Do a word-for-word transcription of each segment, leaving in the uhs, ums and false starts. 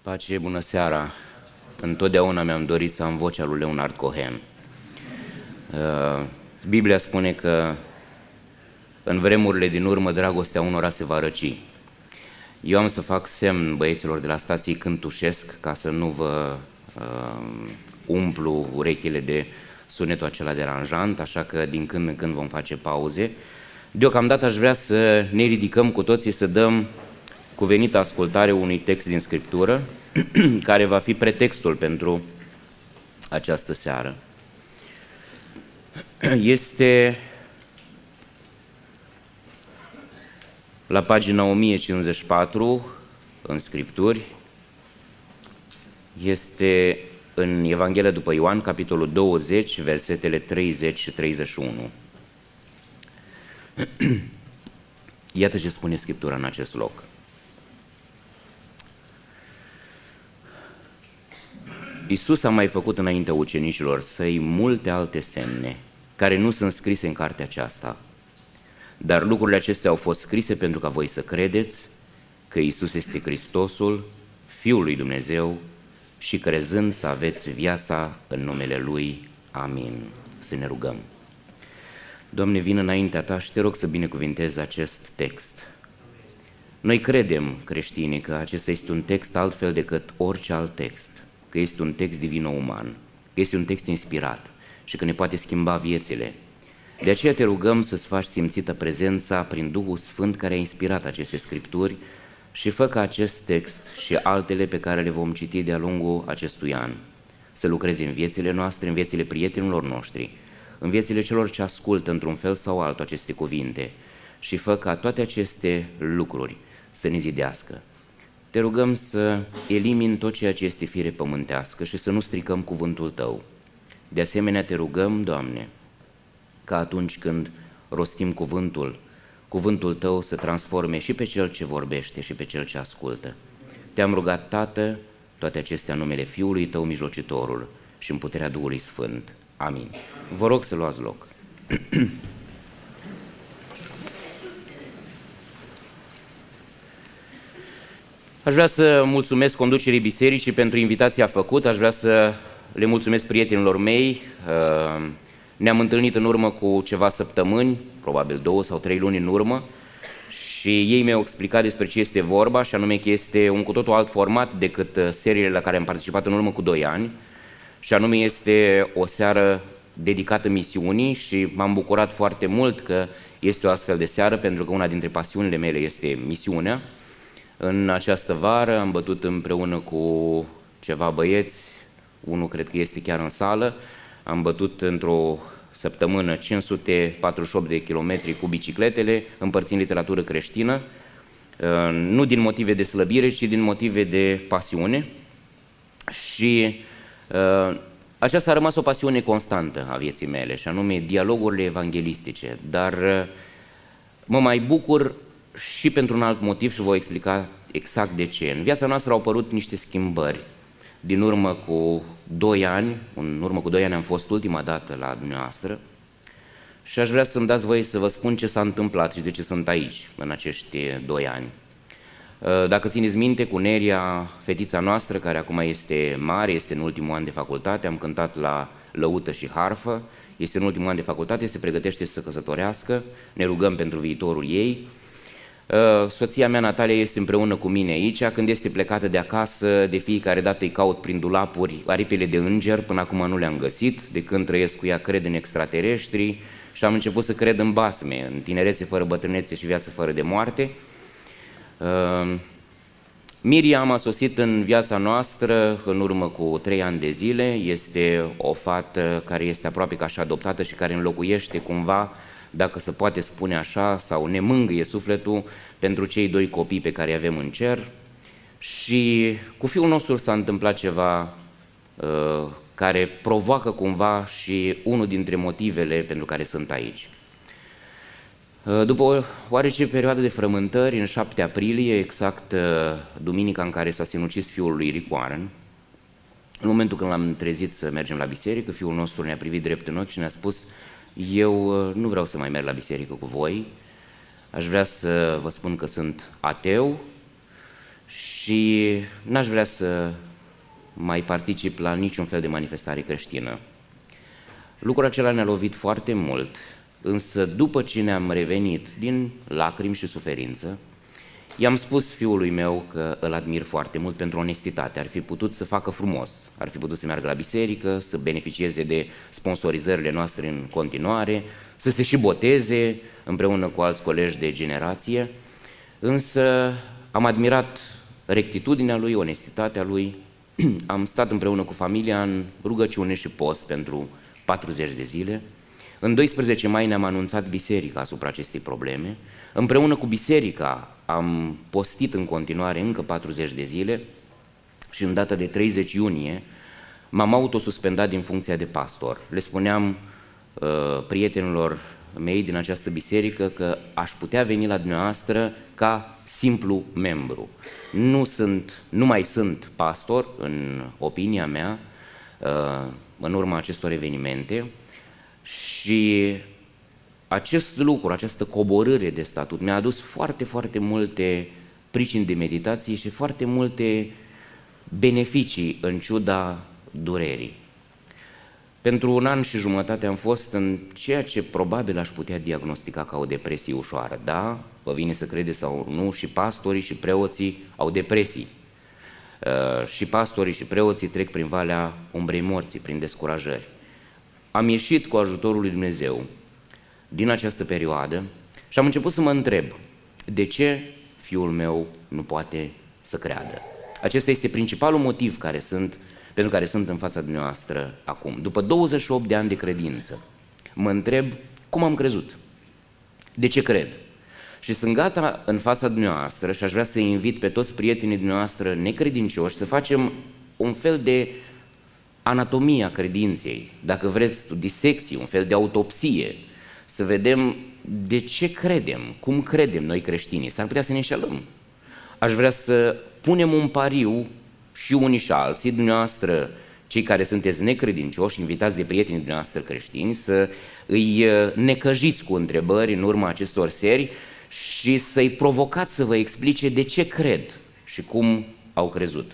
Pace, bună seara! Întotdeauna mi-am dorit să am vocea lui Leonard Cohen. Biblia spune că în vremurile din urmă dragostea unora se va răci. Eu am să fac semn băieților de la stații când tușesc, ca să nu vă uh, umplu urechile de sunetul acela deranjant, așa că din când în când vom face pauze. Deocamdată aș vrea să ne ridicăm cu toții, să dăm cuvenită ascultare unui text din Scriptură, care va fi pretextul pentru această seară. Este la pagina o mie cincizeci și patru în Scripturi, este în Evanghelia după Ioan, capitolul douăzeci, versetele treizeci și treizeci și unu. Iată ce spune Scriptura în acest loc. Iisus a mai făcut înaintea ucenicilor săi multe alte semne, care nu sunt scrise în cartea aceasta, dar lucrurile acestea au fost scrise pentru ca voi să credeți că Iisus este Hristosul, Fiul lui Dumnezeu, și crezând să aveți viața în numele Lui. Amin. Să ne rugăm. Doamne, vin înaintea Ta și Te rog să binecuvintezi acest text. Noi credem, creștinii, că acesta este un text altfel decât orice alt text, că este un text divino-uman, că este un text inspirat și că ne poate schimba viețile. De aceea te rugăm să-ți faci simțită prezența prin Duhul Sfânt care a inspirat aceste Scripturi și fă ca acest text și altele pe care le vom citi de-a lungul acestui an să lucreze în viețile noastre, în viețile prietenilor noștri, în viețile celor ce ascultă într-un fel sau altul aceste cuvinte și fă ca toate aceste lucruri să ne zidească. Te rugăm să elimini tot ceea ce este fire pământească și să nu stricăm cuvântul Tău. De asemenea, te rugăm, Doamne, ca atunci când rostim cuvântul, cuvântul Tău să transforme și pe cel ce vorbește și pe cel ce ascultă. Te-am rugat, Tată, toate acestea în numele Fiului Tău mijlocitorul și în puterea Duhului Sfânt. Amin. Vă rog să luați loc. Aș vrea să mulțumesc conducerii bisericii pentru invitația făcută, aș vrea să le mulțumesc prietenilor mei. Ne-am întâlnit în urmă cu ceva săptămâni, probabil două sau trei luni în urmă, și ei mi-au explicat despre ce este vorba, și anume că este un cu totul alt format decât seriile la care am participat în urmă cu doi ani, și anume este o seară dedicată misiunii și m-am bucurat foarte mult că este o astfel de seară, pentru că una dintre pasiunile mele este misiunea. În această vară am bătut împreună cu ceva băieți, unul cred că este chiar în sală, am bătut într-o săptămână cinci sute patruzeci și opt de kilometri cu bicicletele, împărțind literatură creștină, nu din motive de slăbire, ci din motive de pasiune. Și aceasta a rămas o pasiune constantă a vieții mele, și anume dialogurile evanghelistice, dar mă mai bucur și pentru un alt motiv și voi explica exact de ce. În viața noastră au apărut niște schimbări. Din urmă cu doi ani, în urmă cu doi ani am fost ultima dată la dumneavoastră și aș vrea să-mi dați voie să vă spun ce s-a întâmplat și de ce sunt aici în acești doi ani. Dacă țineți minte, cu Neria, fetița noastră, care acum este mare, este în ultimul an de facultate, am cântat la lăută și harfă, este în ultimul an de facultate, se pregătește să căsătorească, ne rugăm pentru viitorul ei. Soția mea, Natalia, este împreună cu mine aici. Când este plecată de acasă, de fiecare dată îi caut prin dulapuri aripile de înger, până acum nu le-am găsit. De când trăiesc cu ea, cred în extraterestri și am început să cred în basme, în tinerețe fără bătrânețe și viață fără de moarte. Miriam a sosit în viața noastră în urmă cu trei ani de zile. Este o fată care este aproape ca și adoptată și care înlocuiește cumva, dacă se poate spune așa, sau ne mângâie sufletul pentru cei doi copii pe care îi avem în cer. Și cu fiul nostru s-a întâmplat ceva uh, care provoacă cumva și unul dintre motivele pentru care sunt aici. Uh, după o oarece perioadă de frământări, în șapte aprilie, exact uh, duminica în care s-a sinucis fiul lui Rick Warren, în momentul când l-am trezit să mergem la biserică, fiul nostru ne-a privit drept în ochi și ne-a spus: eu nu vreau să mai merg la biserică cu voi, aș vrea să vă spun că sunt ateu și n-aș vrea să mai particip la niciun fel de manifestare creștină. Lucrul acela ne-a lovit foarte mult, însă după ce ne-am revenit din lacrimi și suferință, i-am spus fiului meu că îl admir foarte mult pentru onestitate. Ar fi putut să facă frumos, ar fi putut să meargă la biserică, să beneficieze de sponsorizările noastre în continuare, să se și boteze împreună cu alți colegi de generație, însă am admirat rectitudinea lui, onestitatea lui, am stat împreună cu familia în rugăciune și post pentru patruzeci de zile. În doisprezece mai ne-am anunțat biserica asupra acestei probleme. Împreună cu biserica am postit în continuare încă patruzeci de zile și în data de treizeci iunie m-am autosuspendat din funcția de pastor. Le spuneam uh, prietenilor mei din această biserică că aș putea veni la dumneavoastră ca simplu membru. Nu, sunt, nu mai sunt pastor, în opinia mea, uh, în urma acestor evenimente, și acest lucru, această coborâre de statut mi-a adus foarte, foarte multe pricini de meditație și foarte multe beneficii în ciuda durerii. Pentru un an și jumătate am fost în ceea ce probabil aș putea diagnostica ca o depresie ușoară. Da, vă vine să credeți sau nu, și pastorii și preoții au depresii. Uh, și pastorii și preoții trec prin valea umbrei morții, prin descurajări. Am ieșit cu ajutorul lui Dumnezeu din această perioadă și am început să mă întreb de ce fiul meu nu poate să creadă. Acesta este principalul motiv care sunt, pentru care sunt în fața dumneavoastră acum. După douăzeci și opt de ani de credință, mă întreb cum am crezut, de ce cred. Și sunt gata în fața dumneavoastră și aș vrea să invit pe toți prietenii dumneavoastră necredincioși să facem un fel de anatomia credinței, dacă vreți, disecții, un fel de autopsie, să vedem de ce credem, cum credem noi creștinii. S-ar putea să ne înșelăm. Aș vrea să punem un pariu și unii și alții, dumneavoastră, cei care sunteți necredincioși, invitați de prietenii dumneavoastră creștini, să îi necăjiți cu întrebări în urma acestor serii și să-i provocați să vă explice de ce cred și cum au crezut.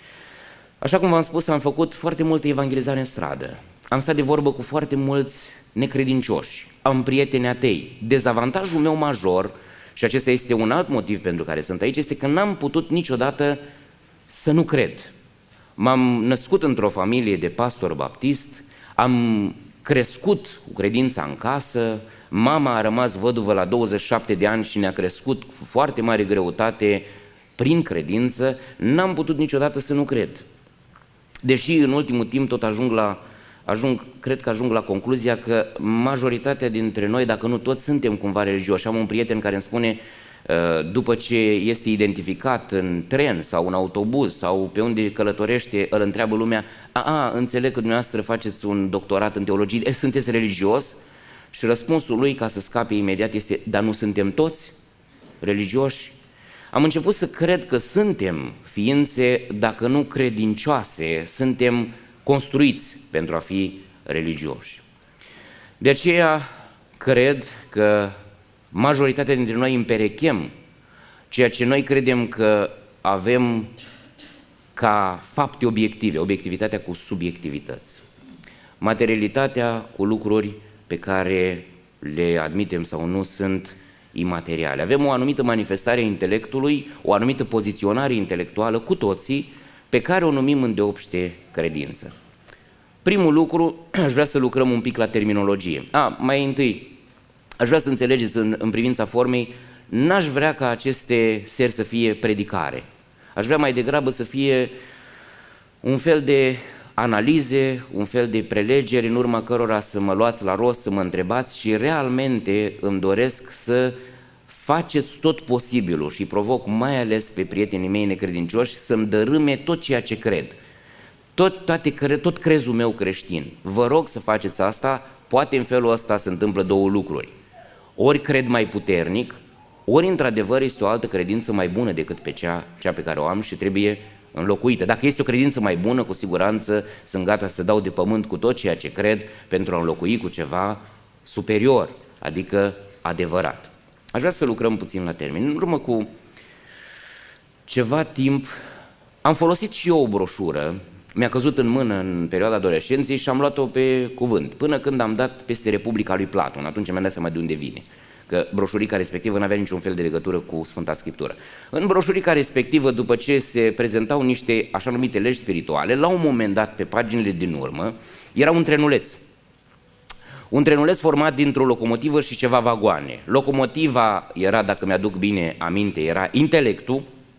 Așa cum v-am spus, am făcut foarte multă evangelizare în stradă. Am stat de vorbă cu foarte mulți necredincioși. Am prieteni atei. Dezavantajul meu major, și acesta este un alt motiv pentru care sunt aici, este că n-am putut niciodată să nu cred. M-am născut într-o familie de pastor baptist, am crescut cu credința în casă, mama a rămas văduvă la douăzeci și șapte de ani și ne-a crescut cu foarte mare greutate prin credință, n-am putut niciodată să nu cred. Deși în ultimul timp tot ajung la, ajung, cred că ajung la concluzia că majoritatea dintre noi, dacă nu toți, suntem cumva religioși. Am un prieten care îmi spune, după ce este identificat în tren sau în autobuz sau pe unde călătorește, îl întreabă lumea, a, a înțeleg că dumneavoastră faceți un doctorat în teologie, sunteți religios? Și răspunsul lui, ca să scape imediat, este, dar nu suntem toți religioși? Am început să cred că suntem ființe, dacă nu credincioase, suntem construiți pentru a fi religioși. De aceea cred că majoritatea dintre noi împerechem ceea ce noi credem că avem ca fapte obiective, obiectivitatea cu subiectivități, materialitatea cu lucruri pe care le admitem sau nu sunt imateriale. Avem o anumită manifestare a intelectului, o anumită poziționare intelectuală cu toții, pe care o numim îndeopște credință. Primul lucru, aș vrea să lucrăm un pic la terminologie. A, mai întâi, aș vrea să înțelegeți în, în privința formei, n-aș vrea ca aceste seri să fie predicare. Aș vrea mai degrabă să fie un fel de analize, un fel de prelegeri în urma cărora să mă luați la rost, să mă întrebați și realmente îmi doresc să faceți tot posibilul și provoc mai ales pe prietenii mei necredincioși să-mi dărâme tot ceea ce cred, tot, toate, tot crezul meu creștin. Vă rog să faceți asta, poate în felul ăsta se întâmplă două lucruri. Ori cred mai puternic, ori într-adevăr este o altă credință mai bună decât pe cea, cea pe care o am și trebuie înlocuită. Dacă este o credință mai bună, cu siguranță sunt gata să dau de pământ cu tot ceea ce cred pentru a înlocui cu ceva superior, adică adevărat. Aș vrea să lucrăm puțin la termen. În urmă cu ceva timp am folosit și eu o broșură, mi-a căzut în mână în perioada adolescenței și am luat-o pe cuvânt, până când am dat peste Republica lui Platon, atunci mi-am dat seama de unde vine, că broșurica respectivă nu avea niciun fel de legătură cu Sfânta Scriptură. În broșurica respectivă, după ce se prezentau niște așa numite legi spirituale, la un moment dat, pe paginile din urmă, era un trenuleț. Un trenuleț format dintr-o locomotivă și ceva vagoane. Locomotiva era, dacă mi-aduc bine aminte, era intelectul,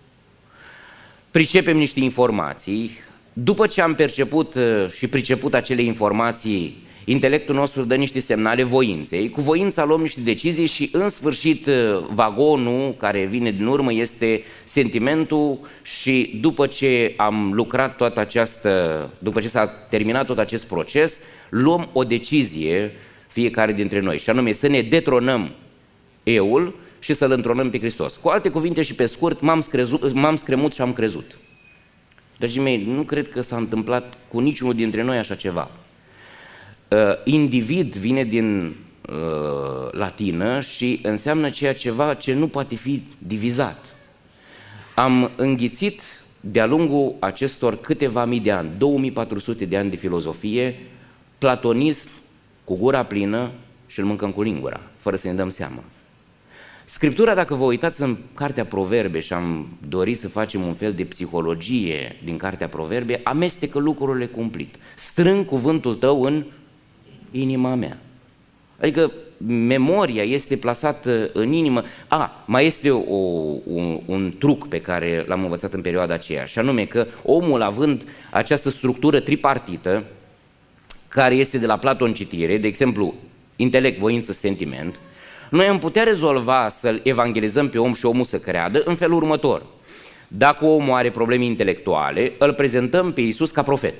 pricepem niște informații, după ce am perceput și priceput acele informații, intelectul nostru dă niște semnale voinței, cu voința luăm niște decizii și în sfârșit vagonul care vine din urmă este sentimentul și după ce am lucrat toată această, după ce s-a terminat tot acest proces, luăm o decizie fiecare dintre noi și anume să ne detronăm eul și să-L întronăm pe Hristos. Cu alte cuvinte și pe scurt, m-am scremut și am crezut. Dragii mei, nu cred că s-a întâmplat cu niciunul dintre noi așa ceva. Uh, individ vine din uh, latină și înseamnă ceea ceva ce nu poate fi divizat. Am înghițit de-a lungul acestor câteva mii de ani, două mii patru sute de ani de filozofie, platonism cu gura plină și îl mâncăm cu lingura, fără să ne dăm seama. Scriptura, dacă vă uitați în Cartea Proverbe și am dorit să facem un fel de psihologie din Cartea Proverbe, amestecă lucrurile cumplit. Strâng cuvântul tău în inima mea. Adică memoria este plasată în inimă. A, mai este o, un, un truc pe care l-am învățat în perioada aceea, și anume că omul, având această structură tripartită, care este de la Platon citire, de exemplu, intelect, voință, sentiment, noi am putea rezolva să-l evangelizăm pe om și omul să creadă în felul următor. Dacă omul are probleme intelectuale, îl prezentăm pe Iisus ca profet.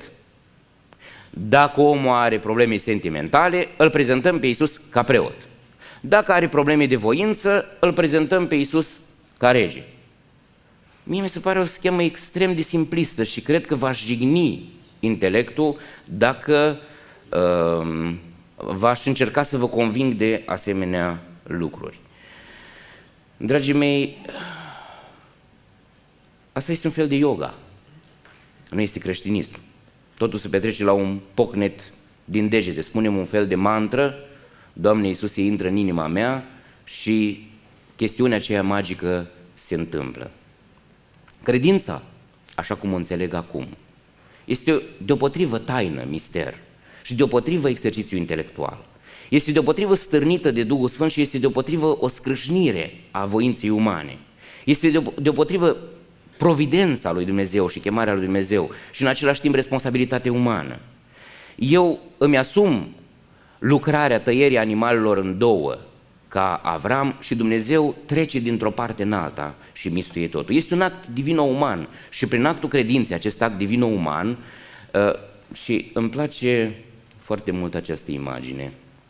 Dacă omul are probleme sentimentale, îl prezentăm pe Iisus ca preot. Dacă are probleme de voință, îl prezentăm pe Iisus ca rege. Mie mi se pare o schemă extrem de simplistă și cred că v-aș jigni intelectul dacă uh, v-aș încerca să vă conving de asemenea lucruri. Dragii mei, asta este un fel de yoga, nu este creștinism. Totul se petrece la un pocnet din degete, spunem un fel de mantră, Doamne Iisuse, intră în inima mea și chestiunea aceea magică se întâmplă. Credința, așa cum o înțeleg acum, este deopotrivă taină, mister, și deopotrivă exercițiu intelectual. Este deopotrivă stârnită de Duhul Sfânt și este deopotrivă o scrâșnire a voinței umane. Este deopotrivă providența lui Dumnezeu și chemarea lui Dumnezeu și în același timp responsabilitatea umană. Eu îmi asum lucrarea tăierii animalelor în două ca Avram și Dumnezeu trece dintr-o parte în alta și mistuie totul. Este un act divino-uman și prin actul credinței, acest act divino-uman, și îmi place foarte mult această imagine,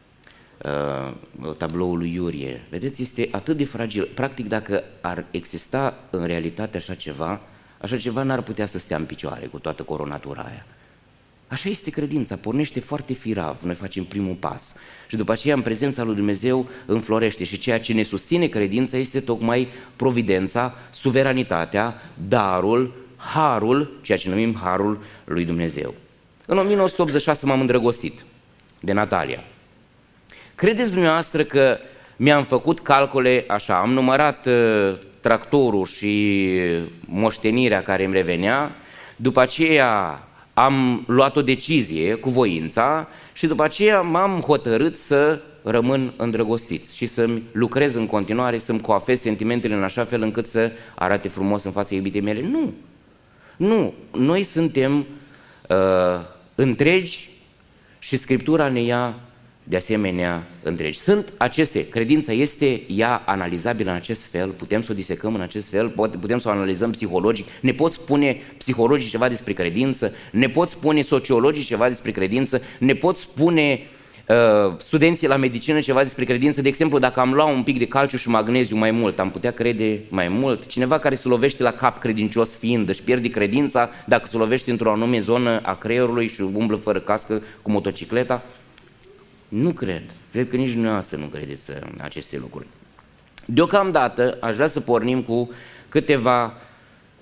tabloul lui Iurie. Vedeți, este atât de fragil. Practic, dacă ar exista în realitate așa ceva, așa ceva n-ar putea să stea în picioare cu toată coronatura aia. Așa este credința, pornește foarte firav, noi facem primul pas și după aceea în prezența lui Dumnezeu înflorește și ceea ce ne susține credința este tocmai providența, suveranitatea, darul, harul, ceea ce numim harul lui Dumnezeu. În o mie nouă sute optzeci și șase m-am îndrăgostit de Natalia. Credeți dumneavoastră că mi-am făcut calcule așa, am numărat uh, tractorul și moștenirea care îmi revenea, după aceea am luat o decizie cu voința și după aceea m-am hotărât să rămân îndrăgostit și să-mi lucrez în continuare, să-mi coafez sentimentele în așa fel încât să arate frumos în fața iubitei mele. Nu, nu, noi suntem uh, întregi și Scriptura ne ia de asemenea întregi. Sunt aceste, credința este ea analizabilă în acest fel, putem să o disecăm în acest fel, putem să o analizăm psihologic, ne pot spune psihologic ceva despre credință, ne pot spune sociologic ceva despre credință, ne pot spune uh, studenții la medicină ceva despre credință. De exemplu, dacă am luat un pic de calciu și magneziu mai mult, am putea crede mai mult. Cineva care se lovește la cap credincios fiind, își pierde credința dacă se lovește într-o anume zonă a creierului și umblă fără cască cu motocicleta? Nu cred. Cred că nici dumneavoastră nu credeți aceste lucruri. Deocamdată aș vrea să pornim cu câteva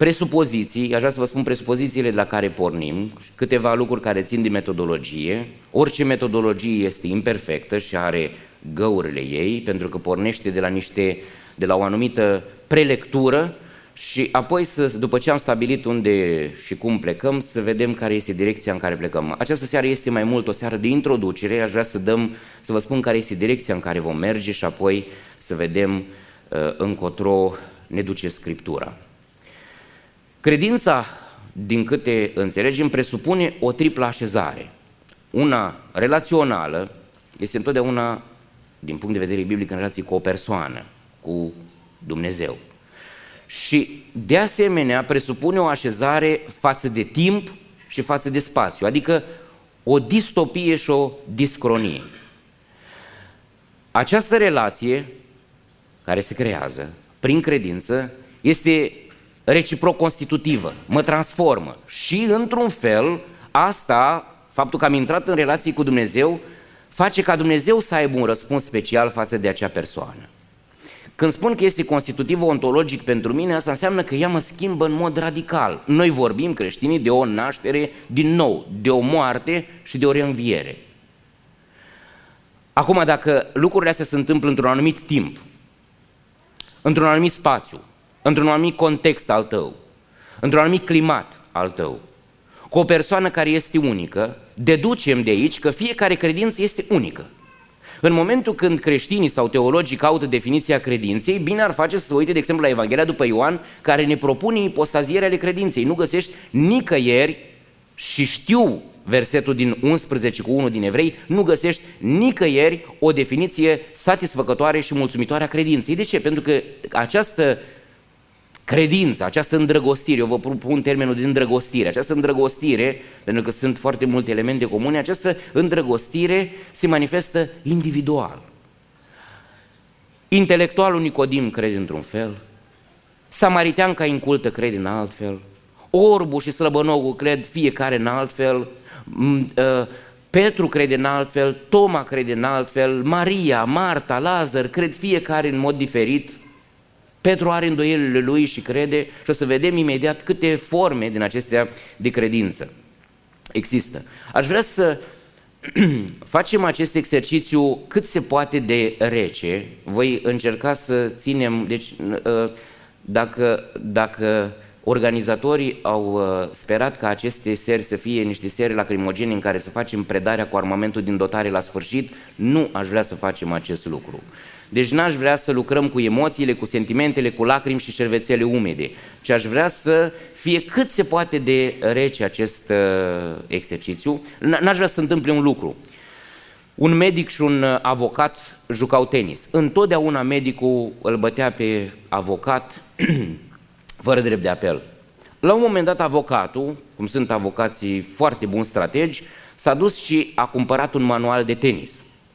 presupoziții, aș vrea să vă spun presupozițiile de la care pornim, câteva lucruri care țin de metodologie. Orice metodologie este imperfectă și are găurile ei, pentru că pornește de la, niște, de la o anumită prelectură și apoi, să, după ce am stabilit unde și cum plecăm, să vedem care este direcția în care plecăm. Această seară este mai mult o seară de introducere, aș vrea să, dăm, să vă spun care este direcția în care vom merge și apoi să vedem uh, încotro ne duce Scriptura. Credința, din câte înțelegem, presupune o triplă așezare. Una relațională, este întotdeauna, din punct de vedere biblic, în relație cu o persoană, cu Dumnezeu. Și, de asemenea, presupune o așezare față de timp și față de spațiu, adică o distopie și o discronie. Această relație, care se creează prin credință, este reciproc constitutivă, mă transformă și, într-un fel, asta, faptul că am intrat în relație cu Dumnezeu, face ca Dumnezeu să aibă un răspuns special față de acea persoană. Când spun că este constitutiv ontologic pentru mine, asta înseamnă că ea mă schimbă în mod radical. Noi vorbim, creștinii, de o naștere din nou, de o moarte și de o reînviere. Acum, dacă lucrurile astea se întâmplă într-un anumit timp, într-un anumit spațiu, într-un anumit context al tău, într-un anumit climat al tău, cu o persoană care este unică, deducem de aici că fiecare credință este unică. În momentul când creștinii sau teologii caută definiția credinței, bine ar face să se uite, de exemplu, la Evanghelia după Ioan, care ne propune ipostazierea ale credinței. Nu găsești nicăieri, și știu versetul din unsprezece cu unu din Evrei, nu găsești nicăieri o definiție satisfăcătoare și mulțumitoare a credinței. De ce? Pentru că această credință, această îndrăgostire, eu vă propun termenul de îndrăgostire, această îndrăgostire, pentru că sunt foarte multe elemente comune, această îndrăgostire se manifestă individual. Intelectualul Nicodim crede într-un fel, samariteanca incultă crede în alt fel, orbul și slăbănogul cred fiecare în alt fel, Petru crede în alt fel, Toma crede în alt fel, Maria, Marta, Lazar cred fiecare în mod diferit. Petru are îndoielile lui și crede și o să vedem imediat câte forme din acestea de credință există. Aș vrea să facem acest exercițiu cât se poate de rece. Voi încerca să ținem, deci dacă, dacă organizatorii au sperat ca aceste seri să fie niște seri lacrimogene în care să facem predarea cu armamentul din dotare la sfârșit, nu aș vrea să facem acest lucru. Deci n-aș vrea să lucrăm cu emoțiile, cu sentimentele, cu lacrimi și șervețele umede, ci aș vrea să fie cât se poate de rece acest uh, exercițiu. N-aș vrea să se întâmple un lucru. Un medic și un avocat jucau tenis. Întotdeauna medicul îl bătea pe avocat fără drept de apel. La un moment dat avocatul, cum sunt avocații foarte buni strategi, s-a dus și a cumpărat un manual de tenis.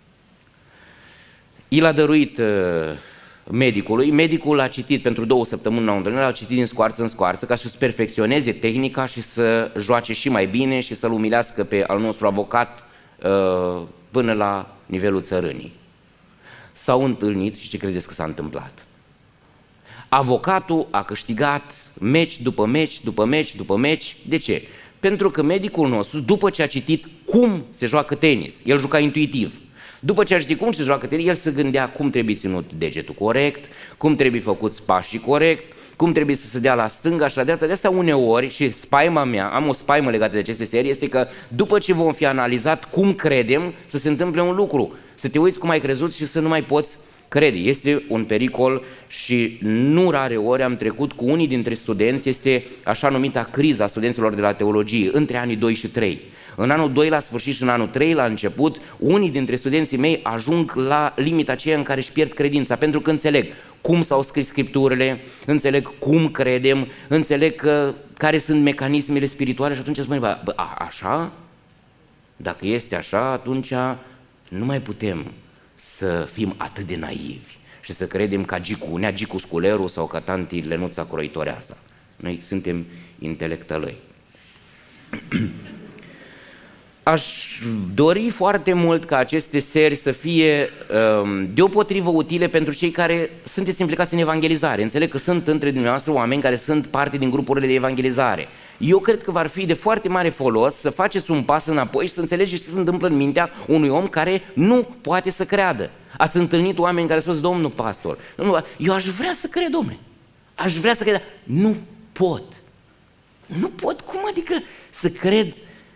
I l-a dăruit uh, medicului, medicul l-a citit pentru două săptămâni la un întâlnire, l-a citit din scoarță în scoarță ca să-și perfecționeze tehnica și să joace și mai bine și să-l umilească pe al nostru avocat uh, până la nivelul țărânii. S-au întâlnit și ce credeți că s-a întâmplat? Avocatul a câștigat meci după meci, după meci, după meci. De ce? Pentru că medicul nostru, după ce a citit cum se joacă tenis, el juca intuitiv, după ce a citit cum se joacă tenis, el se gândea cum trebuie ținut degetul corect, cum trebuie făcuți pașii corect, cum trebuie să se dea la stânga și la dreapta. De asta uneori, și spaima mea, am o spaimă legată de aceste serii, este că după ce vom fi analizat cum credem, să se întâmple un lucru, să te uiți cum ai crezut și să nu mai poți crede. Este un pericol și nu rare ori am trecut cu unii dintre studenți, este așa numita criza studenților de la teologie, între anii doi și trei. În anul doi la sfârșit și în anul trei la început, unii dintre studenții mei ajung la limita aceea în care își pierd credința, pentru că înțeleg cum s-au scris scripturile, înțeleg cum credem, înțeleg că, care sunt mecanismele spirituale și atunci spune, bă, a, așa? Dacă este așa, atunci nu mai putem să fim atât de naivi și să credem ca Gicu, nea Gicu Sculeru sau ca tanti Lenuța Croitoreasa. Noi suntem intelectălăi. aș dori foarte mult ca aceste seri să fie deopotrivă utile pentru cei care sunteți implicați în evangelizare. Înțeleg că sunt între dumneavoastră oameni care sunt parte din grupurile de evangelizare. Eu cred că va fi de foarte mare folos să faceți un pas înapoi și să înțelegeți ce se întâmplă în mintea unui om care nu poate să creadă. Ați întâlnit oameni care au spus: domnul pastor, eu aș vrea să cred, domnule, aș vrea să cred, nu pot. Nu pot, cum adică să cred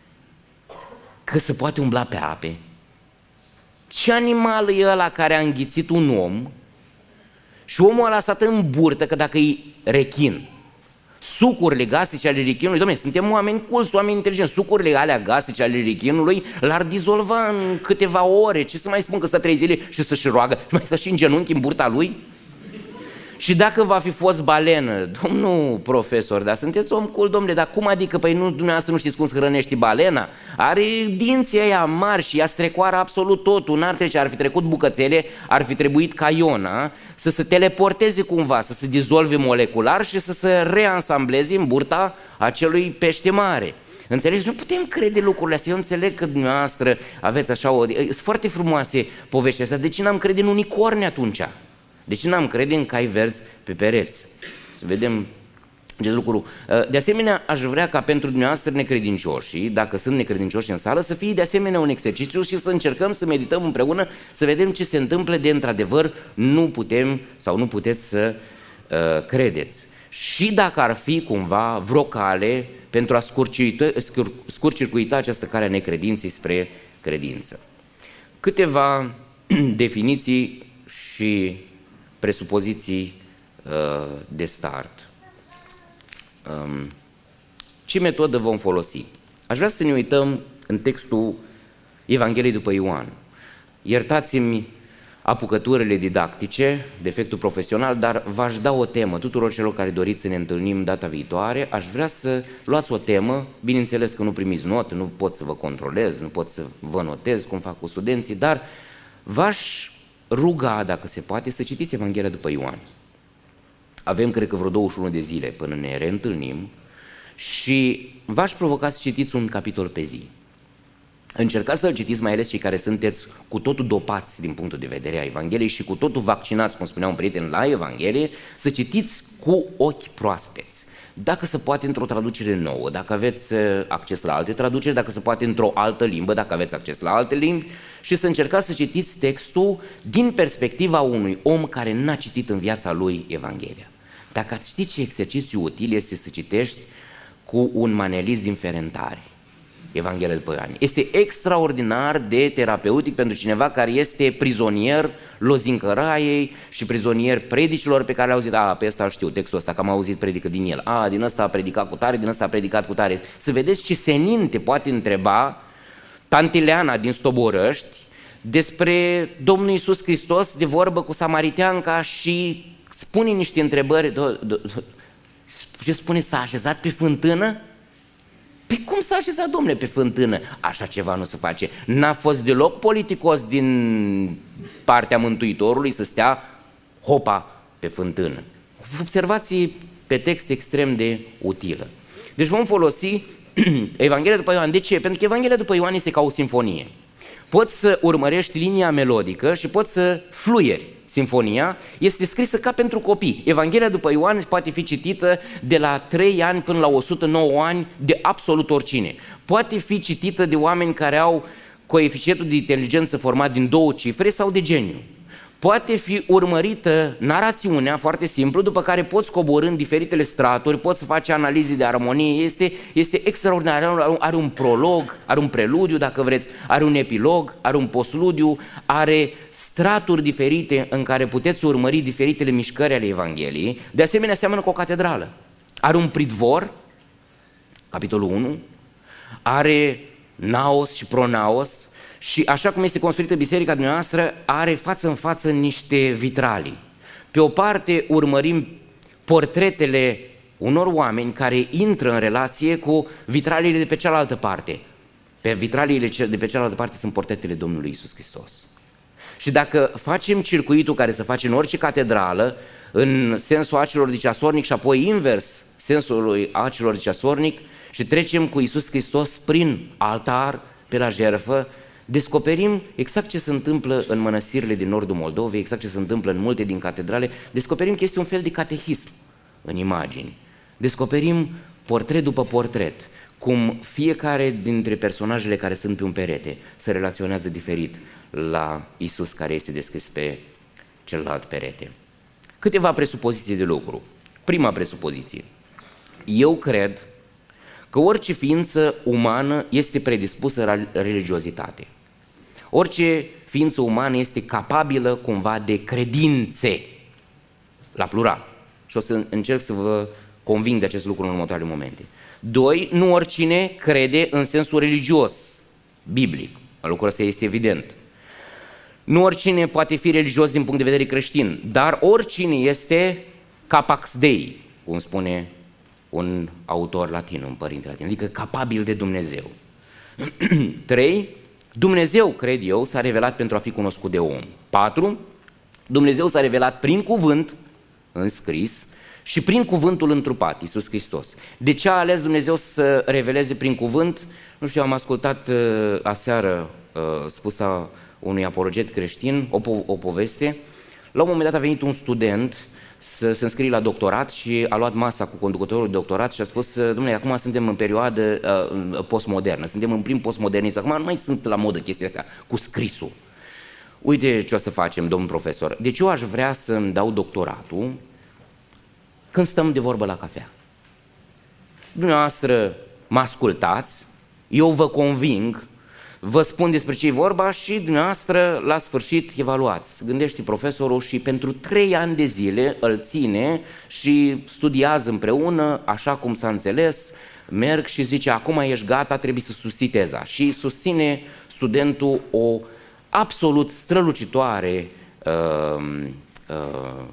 că se poate umbla pe ape? Ce animal e ăla care a înghițit un om și omul ăla s-a în burtă că dacă e rechin, sucurile gastrice ale rechinului, dom'le, suntem oameni culți, oameni inteligenți, sucurile alea gastrice ale rechinului l-ar dizolva în câteva ore. Ce să mai spun, că stă trei zile și să-și roagă, mai stă și în genunchi în burta lui? Și dacă va fi fost balenă, domnul profesor, dar sunteți om cult, domnule, dar cum adică, păi nu, dumneavoastră nu știți cum să hrănești balena? Are dinții ăia mari și ea strecoară absolut totul, n-ar trece, ar fi trecut bucățele, ar fi trebuit ca Iona să se teleporteze cumva, să se dizolve molecular și să se reansambleze în burta acelui pește mare. Înțelegeți? Nu putem crede lucrurile astea. Eu înțeleg că dumneavoastră aveți așa o... Sunt foarte frumoase poveștile astea. De ce n-am crede în unicorni atunci? De ce n-am crede în cai verzi pe pereți? Să vedem acest lucru. De asemenea, aș vrea ca pentru dumneavoastră necredincioșii, dacă sunt necredincioși în sală, să fie de asemenea un exercițiu și să încercăm să medităm împreună, să vedem ce se întâmplă de într-adevăr nu putem sau nu puteți să uh, credeți. Și dacă ar fi cumva vreo cale pentru a scurcircuita această cale a necredinței spre credință. Câteva definiții și presupoziții uh, de start. Um, ce metodă vom folosi? Aș vrea să ne uităm în textul Evangheliei după Ioan. Iertați-mi apucăturile didactice, defectul profesional, dar v-aș da o temă tuturor celor care doriți să ne întâlnim data viitoare. Aș vrea să luați o temă, bineînțeles că nu primiți notă, nu pot să vă controlez, nu pot să vă notez cum fac cu studenții, dar v-aș ruga, dacă se poate, să citiți Evanghelia după Ioan. Avem, cred că, vreo douăzeci și unu de zile până ne reîntâlnim și v-aș provoca să citiți un capitol pe zi. Încercați să-l citiți, mai ales cei care sunteți cu totul dopați din punctul de vedere a Evangheliei și cu totul vaccinați, cum spunea un prieten, la Evanghelie, să citiți cu ochi proaspeți. Dacă se poate într-o traducere nouă, dacă aveți acces la alte traduceri, dacă se poate într-o altă limbă, dacă aveți acces la alte limbi, și să încercați să citiți textul din perspectiva unui om care n-a citit în viața lui Evanghelia. Dacă ați ști ce exercițiu util este să citești cu un manelist din Ferentari Evanghelia după Ioan. Este extraordinar de terapeutic pentru cineva care este prizonier lozincăraiei și prizonier predicilor pe care le-au auzit. A, pe ăsta știu, textul ăsta, că am auzit predică din el. A, din ăsta a predicat cu tare, din ăsta a predicat cu tare. Să vedeți ce senin te poate întreba Tantileana din Stoborăști despre Domnul Iisus Hristos de vorbă cu samariteanca și spune niște întrebări. Ce spune, s-a așezat pe fântână? Pe cum s-a așezat, domnule, pe fântână? Așa ceva nu se face. N-a fost deloc politicos din partea Mântuitorului să stea hopa pe fântână. Observații pe text extrem de utilă. Deci vom folosi Evanghelia după Ioan. De ce? Pentru că Evanghelia după Ioan este ca o simfonie. Poți să urmărești linia melodică și poți să fluieri. Sinfonia este scrisă ca pentru copii. Evanghelia după Ioan poate fi citită de la trei ani până la o sută nouă ani de absolut oricine. Poate fi citită de oameni care au coeficientul de inteligență format din două cifre sau de geniu. Poate fi urmărită narațiunea, foarte simplu, după care poți coborî în diferitele straturi, poți face analize de armonie, este, este extraordinar, are, are un prolog, are un preludiu dacă vreți, are un epilog, are un postludiu, are straturi diferite în care puteți urmări diferitele mișcări ale Evangheliei. De asemenea, seamănă cu o catedrală. Are un pridvor, capitolul unu, are naos și pronaos, și așa cum este construită biserica dumneavoastră, are față în față niște vitralii. Pe o parte urmărim portretele unor oameni care intră în relație cu vitraliile de pe cealaltă parte. Pe vitraliile de pe cealaltă parte sunt portretele Domnului Iisus Hristos. Și dacă facem circuitul care se face în orice catedrală, în sensul acelor de ceasornic și apoi invers sensul acelor de ceasornic, și trecem cu Iisus Hristos prin altar, pe la jertfă, descoperim exact ce se întâmplă în mănăstirile din nordul Moldovei, exact ce se întâmplă în multe din catedrale, descoperim că este un fel de catehism în imagini. Descoperim portret după portret, cum fiecare dintre personajele care sunt pe un perete se relaționează diferit la Iisus care este descris pe celălalt perete. Câteva presupoziții de lucru. Prima presupoziție. Eu cred că orice ființă umană este predispusă la religiozitate. Orice ființă umană este capabilă cumva de credințe, la plural. Și o să încerc să vă conving de acest lucru în următoarele momente. Doi, nu oricine crede în sensul religios, biblic. Lucrul ăsta este evident. Nu oricine poate fi religios din punct de vedere creștin, dar oricine este capax Dei, cum spune un autor latin, un părinte latin, adică capabil de Dumnezeu. Trei, Dumnezeu, cred eu, s-a revelat pentru a fi cunoscut de om. Patru, Dumnezeu s-a revelat prin cuvânt, înscris, și prin cuvântul întrupat, Iisus Hristos. De ce a ales Dumnezeu să reveleze prin cuvânt? Nu știu, am ascultat uh, aseară uh, spusa unui apologet creștin, o, po- o poveste. La un moment dat a venit un student să se înscrie la doctorat și a luat masa cu conducătorul de doctorat și a spus: dom'le, acum suntem în perioadă uh, postmodernă, suntem în prim postmodernism, acum nu mai sunt la modă chestia asta cu scrisul. Uite ce o să facem, domn profesor, deci eu aș vrea să-mi dau doctoratul când stăm de vorbă la cafea. Dumneavoastră mă ascultați, eu vă conving, vă spun despre ce e vorba și dumneavoastră la sfârșit evaluați. Se gândește profesorul și pentru trei ani de zile îl ține și studiază împreună, așa cum s-a înțeles, merg și zice: acum ești gata, trebuie să susții teza. Și susține studentul o absolut strălucitoare uh, uh,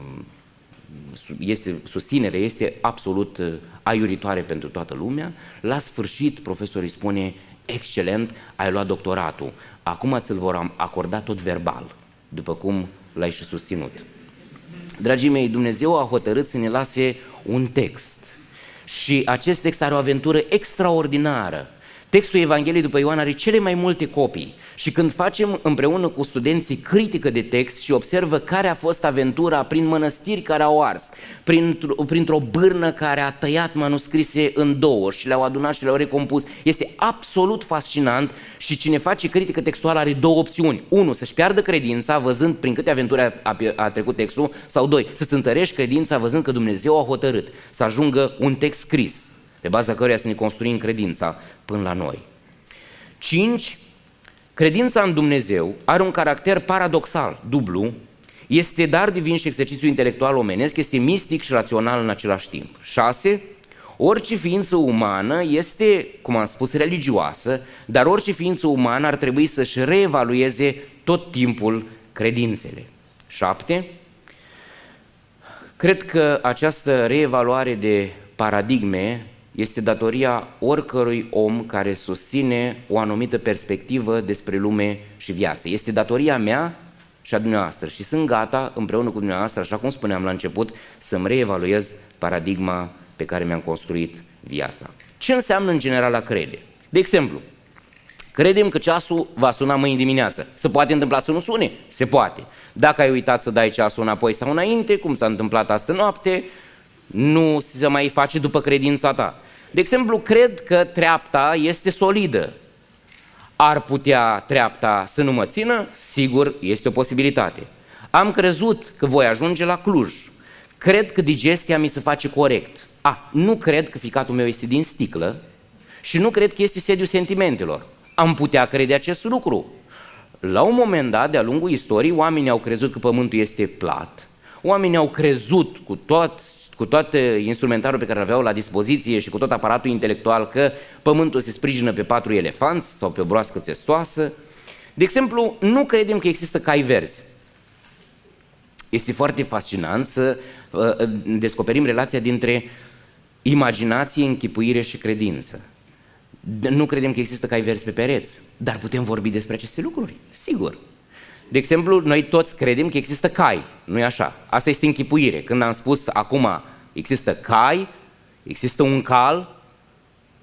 este, susținere, este absolut aiuritoare pentru toată lumea. La sfârșit profesorul îi spune: excelent, ai luat doctoratul, acum ți-l vor acorda tot verbal, după cum l-ai și susținut. Dragii mei, Dumnezeu a hotărât să ne lase un text și acest text are o aventură extraordinară. Textul Evangheliei după Ioan are cele mai multe copii și când facem împreună cu studenții critică de text și observă care a fost aventura prin mănăstiri care au ars, printr-o, printr-o bârnă care a tăiat manuscrise în două și le-au adunat și le-au recompus, este absolut fascinant. Și cine face critică textuală are două opțiuni: unu, să-și piardă credința văzând prin câte aventuri a, a, a trecut textul, sau doi, să-ți întărești credința văzând că Dumnezeu a hotărât să ajungă un text scris pe baza căruia să ne construim credința până la noi. cinci. Credința în Dumnezeu are un caracter paradoxal, dublu, este dar divin și exercițiu intelectual omenesc, este mistic și rațional în același timp. șase. Orice ființă umană este, cum am spus, religioasă, dar orice ființă umană ar trebui să-și reevalueze tot timpul credințele. șapte. Cred că această reevaluare de paradigme este datoria oricărui om care susține o anumită perspectivă despre lume și viață. Este datoria mea și a dumneavoastră și sunt gata, împreună cu dumneavoastră, așa cum spuneam la început, să-mi reevaluez paradigma pe care mi-am construit viața. Ce înseamnă în general a crede? De exemplu, credem că ceasul va suna mâine dimineață. Se poate întâmpla să nu sune? Se poate. Dacă ai uitat să dai ceasul înapoi sau înainte, cum s-a întâmplat astă noapte, nu se mai face după credința ta. De exemplu, cred că treapta este solidă. Ar putea treapta să nu mă țină? Sigur, este o posibilitate. Am crezut că voi ajunge la Cluj. Cred că digestia mi se face corect. A, nu cred că ficatul meu este din sticlă și nu cred că este sediul sentimentelor. Am putea crede acest lucru. La un moment dat, de-a lungul istoriei, oamenii au crezut că pământul este plat. Oamenii au crezut cu tot cu tot instrumentarul pe care îl aveau la dispoziție și cu tot aparatul intelectual că pământul se sprijină pe patru elefanți sau pe o broască țestoasă. De exemplu, nu credem că există cai verzi. Este foarte fascinant să uh, descoperim relația dintre imaginație, închipuire și credință. Nu credem că există cai verzi pe pereți, dar putem vorbi despre aceste lucruri, sigur. De exemplu, noi toți credem că există cai, nu-i așa? Asta este închipuire. Când am spus acum există cai, există un cal,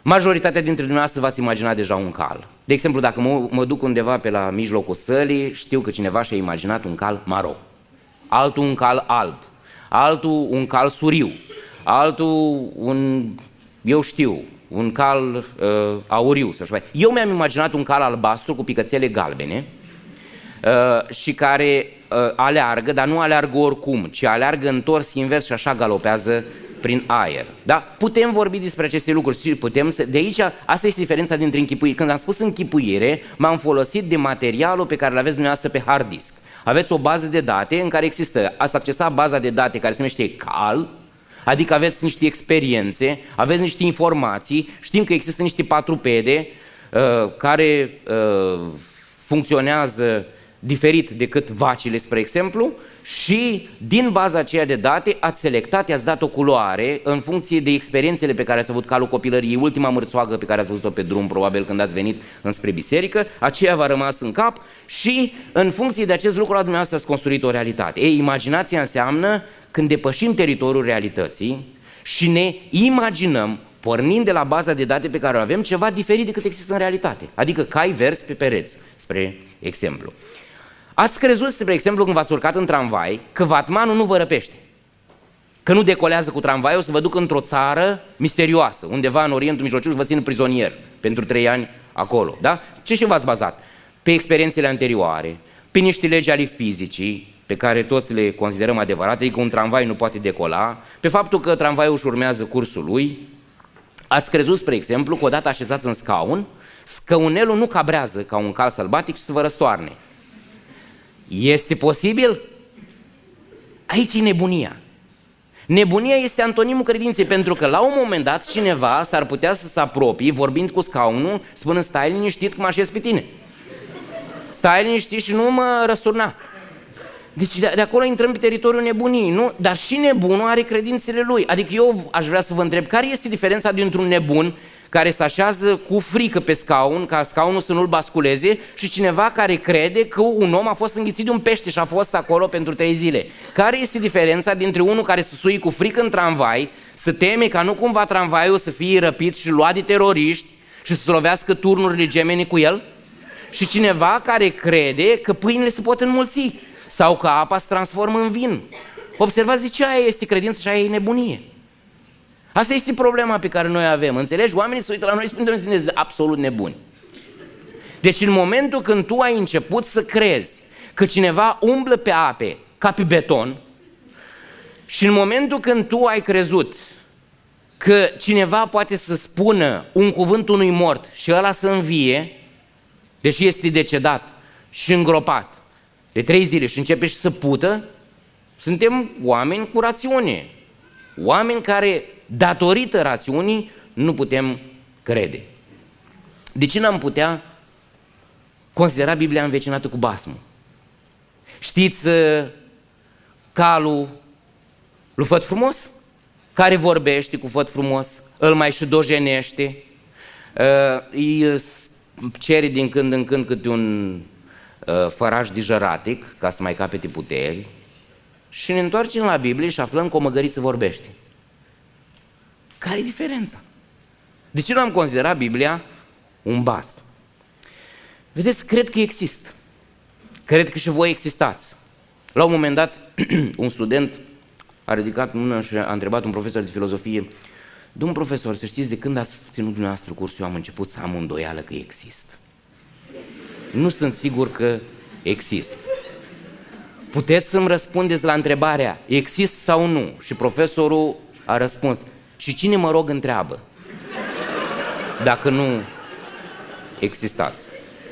Majoritatea dintre dumneavoastră v-ați imaginat deja un cal. De exemplu, dacă mă, mă duc undeva pe la mijlocul sălii, știu că cineva și-a imaginat un cal maro, altul un cal alb, altul un cal suriu, altul un, eu știu, un cal uh, auriu. Eu mi-am imaginat un cal albastru cu picățele galbene uh, și care uh, aleargă, dar nu aleargă oricum, ci aleargă întors invers și așa galopează prin aer. Da? Putem vorbi despre aceste lucruri și putem să... De aici, asta este diferența dintre închipuire. Când am spus închipuire, m-am folosit de materialul pe care îl aveți dumneavoastră pe hard disk. Aveți o bază de date în care există, ați accesat baza de date care se numește cal, adică aveți niște experiențe, aveți niște informații, știm că există niște patrupede uh, care uh, funcționează diferit decât vacile, spre exemplu, și din baza aceea de date ați selectat, i-ați dat o culoare în funcție de experiențele pe care ați avut calul copilăriei, ultima mărțoagă pe care ați văzut-o pe drum, probabil când ați venit înspre biserică, aceea v-a rămas în cap și în funcție de acest lucru la dumneavoastră ați construit o realitate. Ei, imaginația înseamnă când depășim teritoriul realității și ne imaginăm, pornind de la baza de date pe care o avem, ceva diferit decât există în realitate, adică cai verzi pe pereți, spre exemplu. Ați crezut, spre exemplu, când v-ați urcat în tramvai, că vatmanul nu vă răpește, că nu decolează cu tramvaiul să vă ducă într-o țară misterioasă, undeva în Orientul Mijlociu și vă țin prizonier pentru trei ani acolo, da? Ce și v-ați bazat? Pe experiențele anterioare, pe niște legi ale fizicii, pe care toți le considerăm adevărate, adică un tramvai nu poate decola, pe faptul că tramvaiul își urmează cursul lui. Ați crezut, spre exemplu, că odată așezați în scaun, scăunelul nu cabrează ca un cal sălbatic și să vă răstoarne. Este posibil? Aici e nebunia. Nebunia este antonimul credinței, pentru că la un moment dat cineva s-ar putea să se apropie, vorbind cu scaunul, spunând: stai liniștit că mă așez pe tine. Stai liniștit și nu mă răsturna. Deci de, de acolo intrăm pe teritoriul nebuniei, nu? Dar și nebunul are credințele lui. Adică eu aș vrea să vă întreb, care este diferența dintre un nebun care se așează cu frică pe scaun, ca scaunul să nu-l basculeze, și cineva care crede că un om a fost înghițit de un pește și a fost acolo pentru trei zile? Care este diferența dintre unul care se suie cu frică în tramvai, să teme ca nu cumva tramvaiul să fie răpit și luat de teroriști și să lovească turnurile gemene cu el, și cineva care crede că pâinile se pot înmulți sau că apa se transformă în vin? Observați de ce aia este credință și aia e nebunie. Asta este problema pe care noi avem, înțelegi? Oamenii se uită la noi și spun: noi suntem absolut nebuni. Deci în momentul când tu ai început să crezi că cineva umblă pe ape ca pe beton, și în momentul când tu ai crezut că cineva poate să spună un cuvânt unui mort și ăla să învie, deși este decedat și îngropat de trei zile, și începe și să pută, suntem oameni cu rațiune. Oameni care, datorită rațiunii, nu putem crede. De ce n-am putea considera Biblia învecinată cu basmul? Știți calul lui Făt Frumos? Care vorbește cu Făt Frumos, îl mai și dojenește, îi cere din când în când câte un făraș dijăratic ca să mai capete puteri, și ne întoarcem la Biblie și aflăm că o măgăriță vorbește. Care e diferența? De ce nu am considerat Biblia un bas? Vedeți, cred că există. Cred că și voi existați. La un moment dat, un student a ridicat mâna și a întrebat un profesor de filozofie: domn profesor, să știți, de când ați ținut dumneavoastră cursul, eu am început să am îndoială că există. Nu sunt sigur că există. Puteți să-mi răspundeți la întrebarea: există sau nu? Și profesorul a răspuns: și cine, mă rog, întreabă dacă nu existați?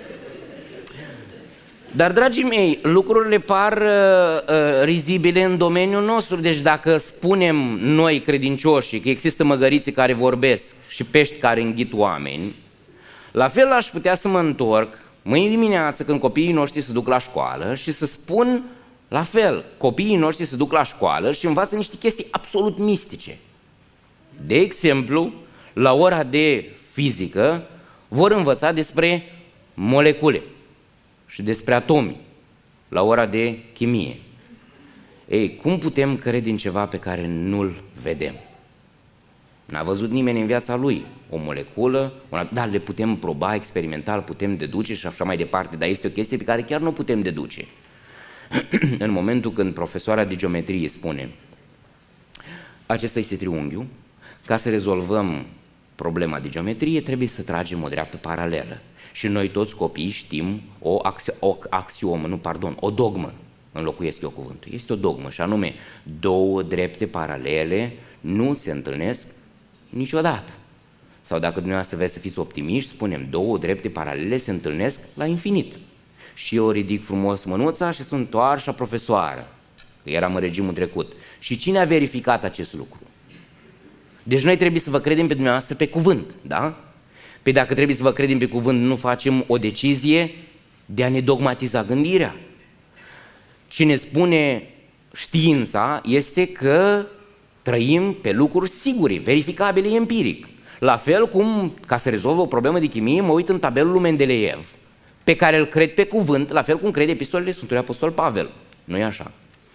Dar, dragii mei, lucrurile par uh, uh, rizibile în domeniul nostru. Deci dacă spunem noi, credincioșii, că există măgărițe care vorbesc și pești care înghit oameni, la fel aș putea să mă întorc mâine dimineață, când copiii noștri se duc la școală, și să spun la fel: copiii noștri se duc la școală și învață niște chestii absolut mistice. De exemplu, la ora de fizică vor învăța despre molecule și despre atomi, la ora de chimie. Ei, cum putem crede în ceva pe care nu-l vedem? N-a văzut nimeni în viața lui o moleculă, una, da, le putem proba experimental, putem deduce și așa mai departe, dar este o chestie pe care chiar nu putem deduce. În momentul când profesoara de geometrie spune acesta este triunghiul, ca să rezolvăm problema de geometrie trebuie să tragem o dreaptă paralelă. Și noi toți copiii știm o, axi o axiomă, nu, pardon, o dogmă, înlocuiesc eu cuvântul, este o dogmă și anume două drepte paralele nu se întâlnesc niciodată. Sau dacă dumneavoastră vreți să fiți optimiști, spunem două drepte paralele se întâlnesc la infinit. Și eu ridic frumos mânuța și sunt toarșa profesoară, că eram în regimul trecut. Și cine a verificat acest lucru? Deci noi trebuie să vă credem pe dumneavoastră pe cuvânt, da? Păi dacă trebuie să vă credem pe cuvânt, nu facem o decizie de a ne dogmatiza gândirea. Cine spune știința este că trăim pe lucruri sigure, verificabile empiric. La fel cum, ca să rezolv o problemă de chimie, mă uit în tabelul lui Mendeleev, pe care îl cred pe cuvânt, la fel cum crede epistolele Sfântului Apostol Pavel. Nu e așa?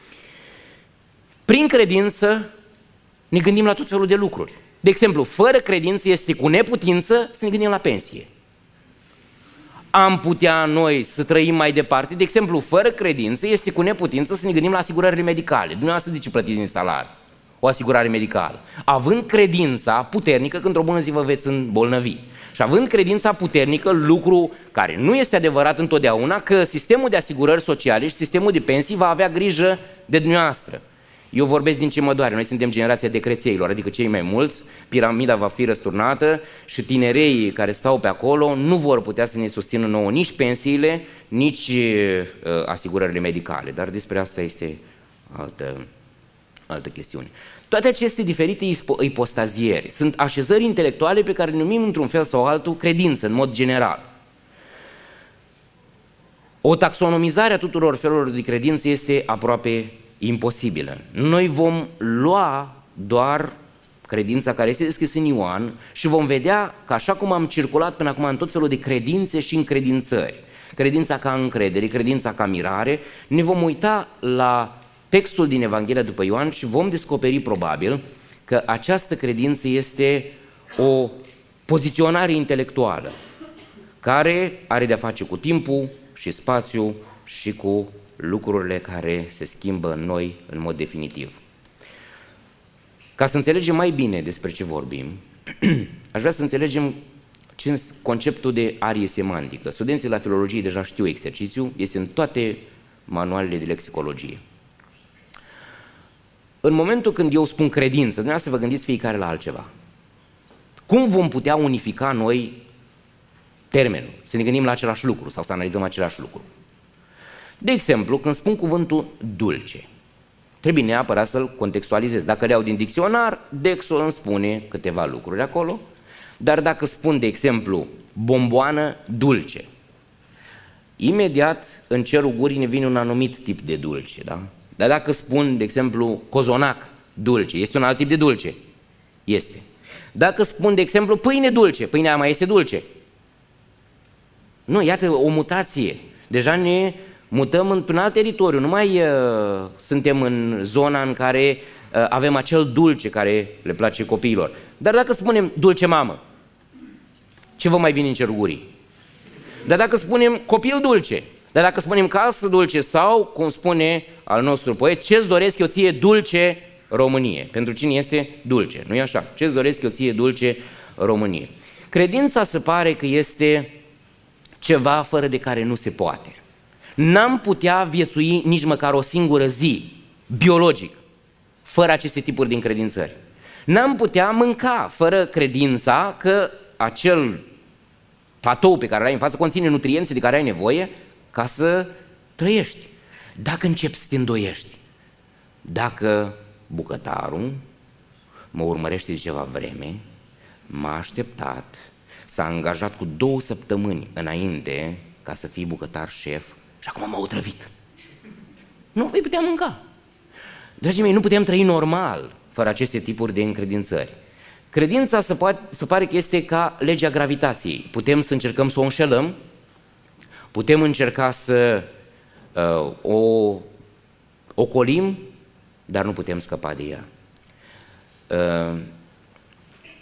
Prin credință ne gândim la tot felul de lucruri. De exemplu, fără credință este cu neputință să ne gândim la pensie. Am putea noi să trăim mai departe, de exemplu, fără credință este cu neputință să ne gândim la asigurările medicale. Dumneavoastră de ce plătiți din salariu o asigurare medicală? Având credința puternică că într-o bună zi vă veți îmbolnăvi. Și având credința puternică, lucru care nu este adevărat întotdeauna, că sistemul de asigurări sociale și sistemul de pensii va avea grijă de dumneavoastră. Eu vorbesc din ce mă doare, noi suntem generația decrețeilor, adică cei mai mulți, piramida va fi răsturnată și tinereii care stau pe acolo nu vor putea să ne susțină nouă nici pensiile, nici uh, asigurările medicale, dar despre asta este altă, altă chestiune. Toate aceste diferite ipostazieri sunt așezări intelectuale pe care le numim într-un fel sau altul credință, în mod general. O taxonomizare a tuturor felurilor de credință este aproape imposibilă. Noi vom lua doar credința care este descrisă în Ioan și vom vedea că așa cum am circulat până acum în tot felul de credințe și încredințări, credința ca încredere, credința ca mirare, ne vom uita la textul din Evanghelia după Ioan și vom descoperi probabil că această credință este o poziționare intelectuală care are de-a face cu timpul și spațiul și cu lucrurile care se schimbă în noi în mod definitiv. Ca să înțelegem mai bine despre ce vorbim, aș vrea să înțelegem ce conceptul de arie semantică. Studenții la filologie deja știu exercițiul, este în toate manualele de lexicologie. În momentul când eu spun credință, dumneavoastră vă gândiți fiecare la altceva. Cum vom putea unifica noi termenul? Să ne gândim la același lucru sau să analizăm același lucru. De exemplu, când spun cuvântul dulce, trebuie neapărat să-l contextualizez. Dacă le iau din dicționar, Dexul îmi spune câteva lucruri acolo, dar dacă spun, de exemplu, bomboană dulce, imediat în cerul gurii ne vine un anumit tip de dulce, da? Dar dacă spun, de exemplu, cozonac dulce, este un alt tip de dulce? Este. Dacă spun, de exemplu, pâine dulce, pâinea mai este dulce? Nu, iată o mutație. Deja ne mutăm într-un alt teritoriu, nu mai uh, suntem în zona în care uh, avem acel dulce care le place copiilor. Dar dacă spunem dulce mamă, ce vă mai vine în cerul gurii? Dar dacă spunem copil dulce, dar dacă spunem casă dulce sau, cum spune al nostru poet, ce-ți doresc eu ție dulce Românie? Pentru cine este dulce, nu e așa? Ce-ți doresc eu ție dulce Românie? Credința se pare că este ceva fără de care nu se poate. N-am putea viețui nici măcar o singură zi, biologic, fără aceste tipuri de încredințări. N-am putea mânca fără credința că acel platou pe care l-ai în față conține nutrienții de care ai nevoie ca să trăiești. Dacă începi să te îndoiești, dacă bucătarul mă urmărește de ceva vreme, m-a așteptat, s-a angajat cu două săptămâni înainte ca să fii bucătar șef și acum m-a otrăvit. Nu vei putea mânca. Dragii mei, nu putem trăi normal fără aceste tipuri de încredințări. Credința se, poate, se pare că este ca legea gravitației. Putem să încercăm să o înșelăm, putem încerca să uh, o ocolim, dar nu putem scăpa de ea. Uh,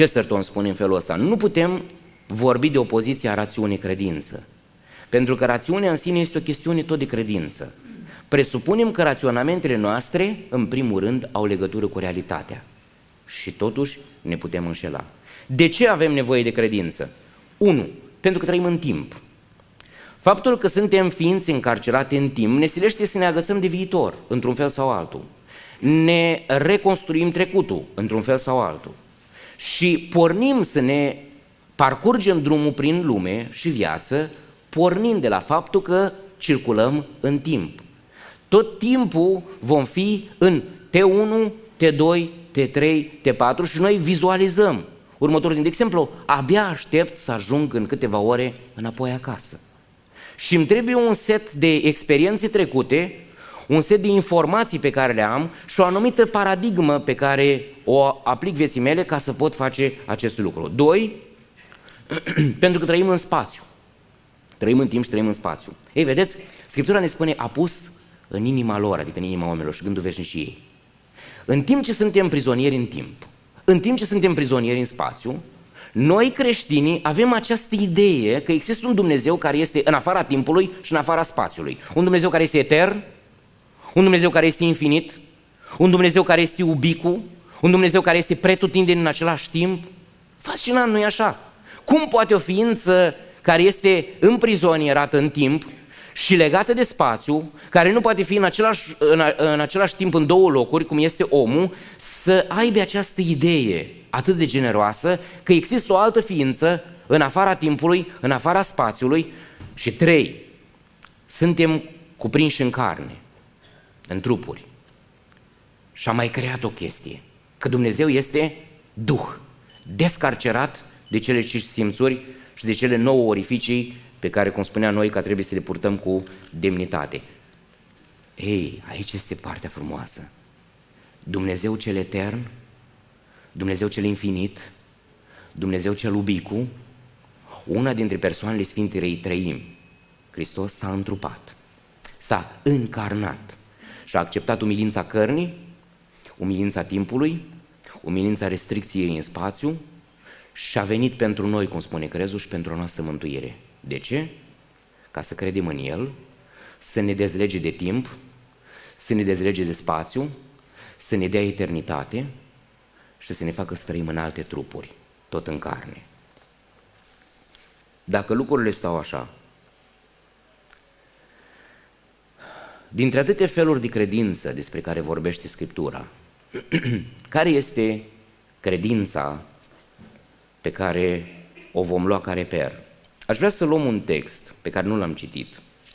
Chesterton spune în felul ăsta: nu putem vorbi de opoziția rațiune-credință, pentru că rațiunea în sine este o chestiune tot de credință. Presupunem că raționamentele noastre, în primul rând, au legătură cu realitatea și totuși ne putem înșela. De ce avem nevoie de credință? unu. Pentru că trăim în timp. Faptul că suntem ființe încarcerate în timp ne silește să ne agățăm de viitor, într-un fel sau altul. Ne reconstruim trecutul, într-un fel sau altul. Și pornim să ne parcurgem drumul prin lume și viață, pornind de la faptul că circulăm în timp. Tot timpul vom fi în T unu, T doi, T trei, T patru și noi vizualizăm următorul timp. De exemplu, abia aștept să ajung în câteva ore înapoi acasă. Și îmi trebuie un set de experiențe trecute, un set de informații pe care le am și o anumită paradigmă pe care o aplic vieții mele ca să pot face acest lucru. Doi, pentru că trăim în spațiu. Trăim în timp și trăim în spațiu. Ei, vedeți, Scriptura ne spune: a pus în inima lor, adică în inima oamenilor, și gândul veșnicii ei. În timp ce suntem prizonieri în timp, în timp ce suntem prizonieri în spațiu, noi creștinii avem această idee că există un Dumnezeu care este în afara timpului și în afara spațiului. Un Dumnezeu care este etern, un Dumnezeu care este infinit, un Dumnezeu care este ubicu, un Dumnezeu care este pretutindeni în același timp. Fascinant, nu-i așa? Cum poate o ființă care este împrizonierată în timp și legată de spațiu, care nu poate fi în același, în, în același timp în două locuri, cum este omul, să aibă această idee atât de generoasă că există o altă ființă în afara timpului, în afara spațiului? Și trei, suntem cuprinși în carne, în trupuri. Și am mai creat o chestie, că Dumnezeu este Duh, descarcerat de cele cinci simțuri și de cele nouă orificii pe care, cum spunea noi, că trebuie să le purtăm cu demnitate. Ei, aici este partea frumoasă. Dumnezeu cel etern, Dumnezeu cel infinit, Dumnezeu cel ubicu, una dintre persoanele Sfintei Treimi, Hristos, s-a întrupat, s-a încarnat și a acceptat umilința cărnii, umilința timpului, umilința restricției în spațiu și a venit pentru noi, cum spune crezul, și pentru a noastră mântuire. De ce? Ca să credem în El, să ne dezlege de timp, să ne dezlege de spațiu, să ne dea eternitate și să ne facă să trăim în alte trupuri, tot în carne. Dacă lucrurile stau așa, dintre atâtea feluri de credință despre care vorbește Scriptura, care este credința pe care o vom lua ca reper? Aș vrea să luăm un text pe care nu l-am citit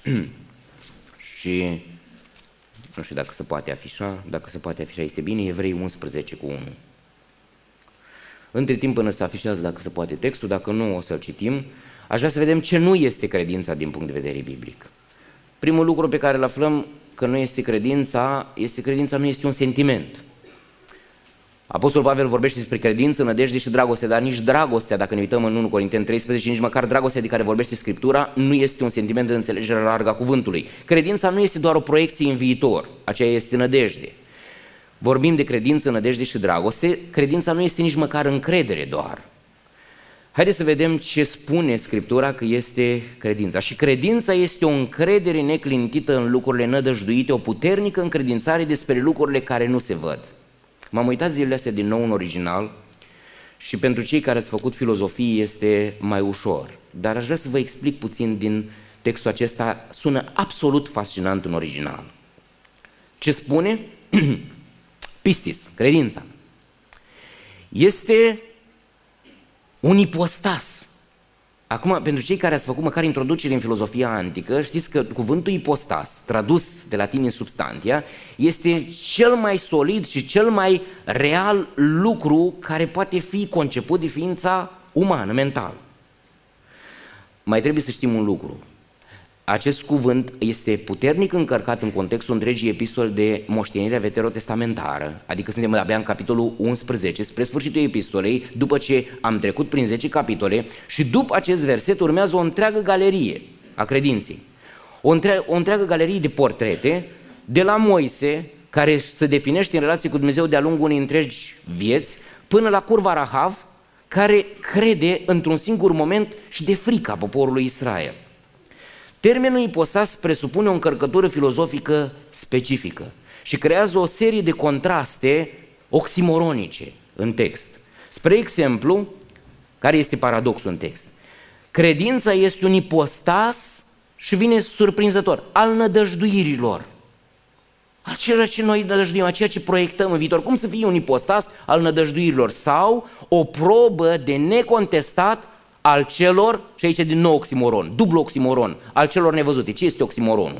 și nu știu dacă se poate afișa, dacă se poate afișa este bine, Evrei unsprezece cu unu. Între timp, până se afișează, dacă se poate, textul, dacă nu, o să-l citim. Aș vrea să vedem ce nu este credința din punct de vedere biblic. Primul lucru pe care îl aflăm că nu este credința, este credința nu este un sentiment. Apostolul Pavel vorbește despre credință, nădejde și dragoste, dar nici dragostea, dacă ne uităm în unu Corinteni treisprezece, nici măcar dragostea de care vorbește Scriptura, nu este un sentiment de înțelegere largă a cuvântului. Credința nu este doar o proiecție în viitor, aceea este nădejde. Vorbim de credință, nădejde și dragoste, credința nu este nici măcar încredere doar. Haideți să vedem ce spune Scriptura că este credința. Și credința este o încredere neclintită în lucrurile nădăjduite, o puternică încredințare despre lucrurile care nu se văd. M-am uitat zilele astea din nou în original și pentru cei care ați făcut filozofie este mai ușor. Dar aș vrea să vă explic puțin din textul acesta, sună absolut fascinant în original. Ce spune? Pistis, credința. Este un ipostas. Acum, pentru cei care ați făcut măcar introducere în filozofia antică, știți că cuvântul ipostas, tradus de latin în substantia, este cel mai solid și cel mai real lucru care poate fi conceput de ființa umană, mental. Mai trebuie să știm un lucru. Acest cuvânt este puternic încărcat în contextul întregii epistole de moștenire veterotestamentară, adică suntem abia în capitolul unsprezece, spre sfârșitul epistolei, după ce am trecut prin zece capitole și după acest verset urmează o întreagă galerie a credinței. O, între, o întreagă galerie de portrete, de la Moise, care se definește în relație cu Dumnezeu de-a lungul unei întregi vieți, până la curva Rahav, care crede într-un singur moment și de frica poporului Israel. Termenul ipostas presupune o încărcătură filozofică specifică și creează o serie de contraste oximoronice în text. Spre exemplu, care este paradoxul în text? Credința este un ipostas și vine surprinzător, al nădăjduirilor. A ceea ce noi nădăjduim, a ceea ce proiectăm în viitor. Cum să fie un ipostas al nădăjduirilor? Sau o probă de necontestat al celor, și aici din nou oximoron, dublu oximoron, al celor nevăzute. Ce este oximoronul?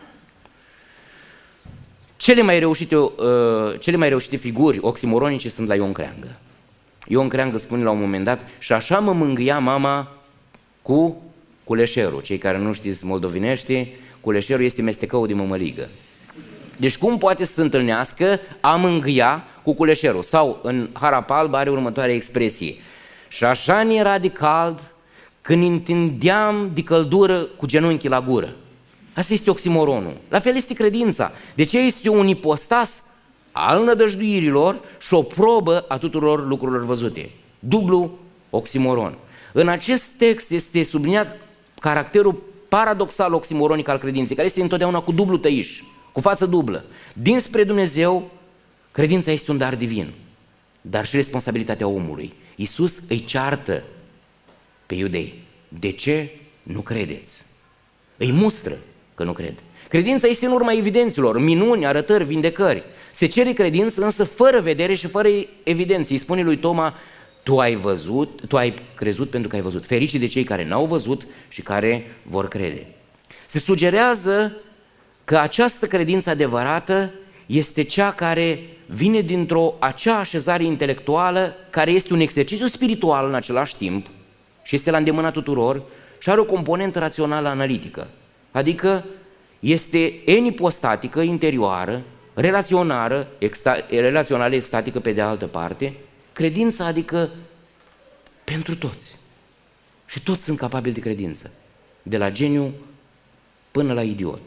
Cele mai reușite, uh, cele mai reușite figuri oximoronice sunt la Ion Creangă. Ion Creangă spune la un moment dat: și așa mă mângâia mama cu culeșerul. Cei care nu știți moldovinește, culeșerul este mestecăul de mămăligă. Deci cum poate să se întâlnească a mângâia cu culeșerul? Sau în Harapalb are următoarea expresie: și așa ne era de cald când întindeam de căldură cu genunchii la gură. Asta este oximoronul. La fel este credința. De ce este un ipostas al nădăjduirilor și o probă a tuturor lucrurilor văzute? Dublu oximoron. În acest text este subliniat caracterul paradoxal oximoronic al credinței, care este întotdeauna cu dublu tăiș, cu față dublă. Dinspre Dumnezeu, credința este un dar divin, dar și responsabilitatea omului. Iisus îi ceartă pe iudei: de ce nu credeți? Îi mustră că nu cred. Credința este în urma evidențelor, minuni, arătări, vindecări. Se cere credință însă fără vedere și fără evidență. Îi spune lui Toma: tu ai văzut, tu ai crezut pentru că ai văzut. Ferice de cei care n-au văzut și care vor crede. Se sugerează că această credință adevărată este cea care vine dintr-o acea așezare intelectuală care este un exercițiu spiritual în același timp și este la îndemâna tuturor și are o componentă rațională analitică. Adică este enipostatică, interioară, relaționară, exta, relațională, extatică pe de altă parte. Credința adică pentru toți. Și toți sunt capabili de credință, de la geniu până la idiot.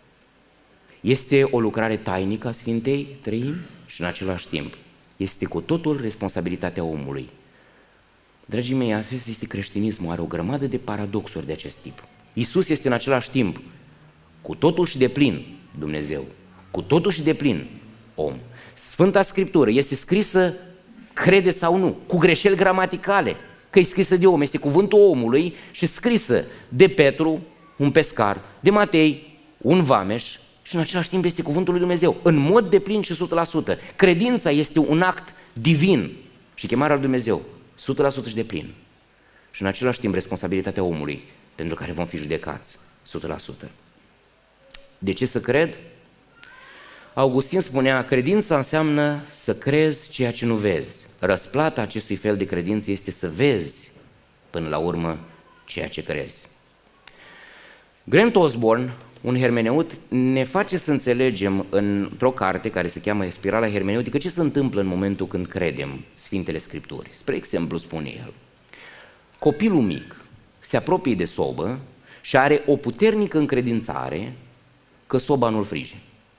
Este o lucrare tainică a Sfintei Treimi și în același timp este cu totul responsabilitatea omului. Dragii mei, acesta este creștinismul, are o grămadă de paradoxuri de acest tip. Iisus este în același timp cu totul și de plin Dumnezeu, cu totul și de plin om. Sfânta Scriptură este scrisă, credeți sau nu, cu greșeli gramaticale, că e scrisă de om, este cuvântul omului și scrisă de Petru, un pescar, de Matei, un vameș, și în același timp este cuvântul lui Dumnezeu, în mod deplin și o sută la sută. Credința este un act divin și chemarea lui Dumnezeu, o sută la sută și deplin. Și în același timp responsabilitatea omului, pentru care vom fi judecați, o sută la sută. De ce să cred? Augustin spunea: credința înseamnă să crezi ceea ce nu vezi. Răsplata acestui fel de credință este să vezi până la urmă ceea ce crezi. Grant Osborne, un hermeneut, ne face să înțelegem într-o carte care se cheamă Spirala hermeneutică ce se întâmplă în momentul când credem Sfintele Scripturi. Spre exemplu, spune el: copilul mic se apropie de sobă și are o puternică încredințare că soba nu-l frige.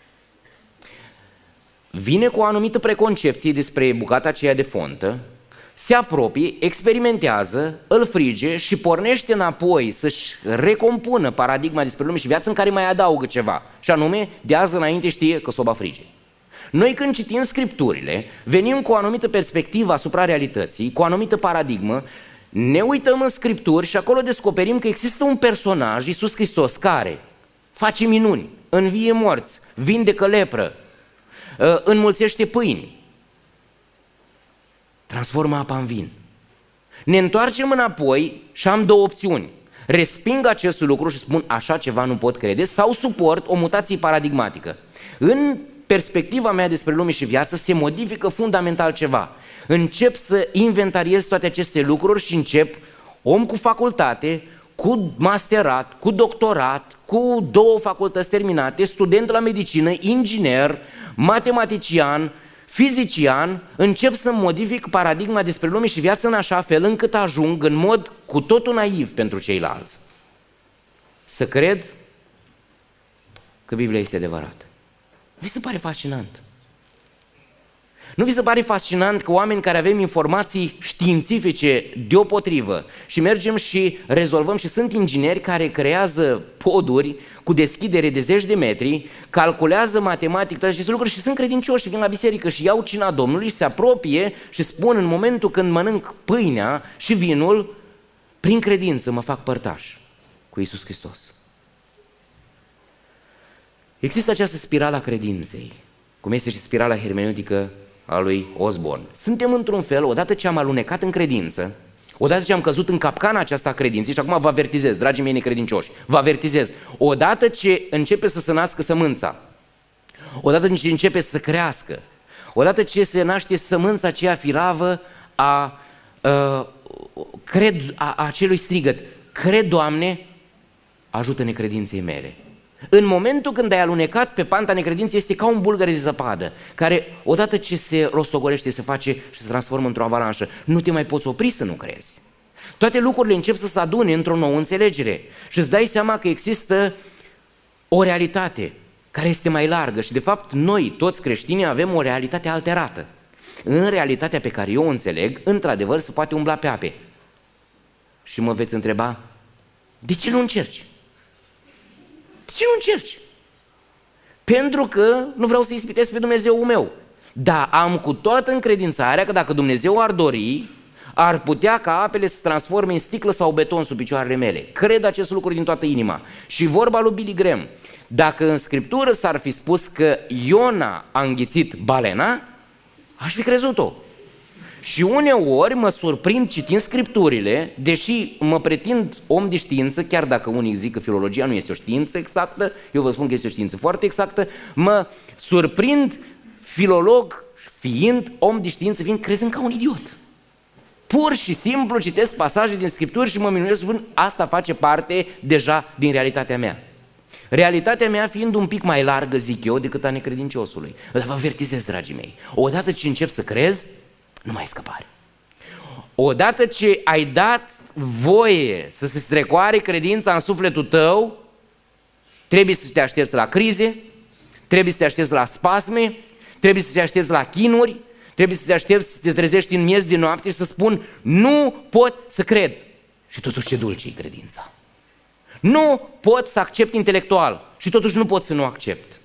Vine cu o anumită preconcepție despre bucata aceea de fontă, se apropie, experimentează, îl frige și pornește înapoi să-și recompună paradigma despre lume și viață, în care mai adaugă ceva, și anume, de azi înainte știe că soba frige. Noi când citim Scripturile, venim cu o anumită perspectivă asupra realității, cu o anumită paradigmă, ne uităm în Scripturi și acolo descoperim că există un personaj, Iisus Hristos, care face minuni, învie morți, vindecă lepră, înmulțește pâini, transformă apa în vin. Ne întoarcem înapoi și am două opțiuni: resping acest lucru și spun așa ceva nu pot crede, sau suport o mutație paradigmatică. În perspectiva mea despre lume și viață se modifică fundamental ceva. Încep să inventariez toate aceste lucruri și încep, om cu facultate, cu masterat, cu doctorat, cu două facultăți terminate, student la medicină, inginer, matematician, fizician, încep să modific paradigma despre lume și viață în așa fel încât ajung în mod cu totul naiv pentru ceilalți să cred că Biblia este adevărată. Vi se pare fascinant? Nu vi se pare fascinant că oameni care avem informații științifice deopotrivă și mergem și rezolvăm, și sunt ingineri care creează poduri cu deschidere de zeci de metri, calculează matematic toate aceste lucruri și sunt credincioși și vin la biserică și iau cina Domnului și se apropie și spun în momentul când mănânc pâinea și vinul, prin credință mă fac părtaș cu Iisus Hristos. Există această spirală a credinței, cum este și spirala hermeneutică a lui Osborne. Suntem într-un fel, odată ce am alunecat în credință, odată ce am căzut în capcana aceasta a credinței, și acum vă avertizez, dragii mei necredincioși, vă avertizez, odată ce începe să se nască sămânța, odată ce începe să crească, odată ce se naște sămânța aceea firavă a, a, cred, a, a acelui strigăt, cred, Doamne, ajută necredinței mele. În momentul când ai alunecat pe panta necredinței, este ca un bulgăre de zăpadă, care odată ce se rostogolește, se face și se transformă într-o avalanșă. Nu te mai poți opri să nu crezi. Toate lucrurile încep să se adune într-o nouă înțelegere și îți dai seama că există o realitate care este mai largă și de fapt noi, toți creștinii, avem o realitate alterată. În realitatea pe care eu o înțeleg, într-adevăr, se poate umbla pe ape. Și mă veți întreba, de ce nu încerci? De ce nu încerci? Pentru că nu vreau să ispitesc pe Dumnezeul meu. Dar am cu toată încredințarea că dacă Dumnezeu ar dori, ar putea ca apele să se transforme în sticlă sau beton sub picioarele mele. Cred acest lucru din toată inima. Și vorba lui Billy Graham, dacă în Scriptură s-ar fi spus că Iona a înghițit balena, aș fi crezut-o. Și uneori mă surprind citind Scripturile, deși mă pretind om de știință, chiar dacă unii zic că filologia nu este o știință exactă, eu vă spun că este o știință foarte exactă, mă surprind filolog fiind om de știință, fiind crezând ca un idiot. Pur și simplu citesc pasaje din Scripturi și mă minuiesc, spun, asta face parte deja din realitatea mea. Realitatea mea fiind un pic mai largă, zic eu, decât a necredinciosului. Dar vă avertizez, dragii mei, odată ce încep să crezi, nu mai ai scăpare. Odată ce ai dat voie să se strecoare credința în sufletul tău, trebuie să te aștepți la crize, trebuie să te aștepți la spasme, trebuie să te aștepți la chinuri, trebuie să te aștepți să te trezești în miez de noapte și să spun, nu pot să cred. Și totuși ce dulce e credința. Nu pot să accept intelectual și totuși nu pot să nu accept.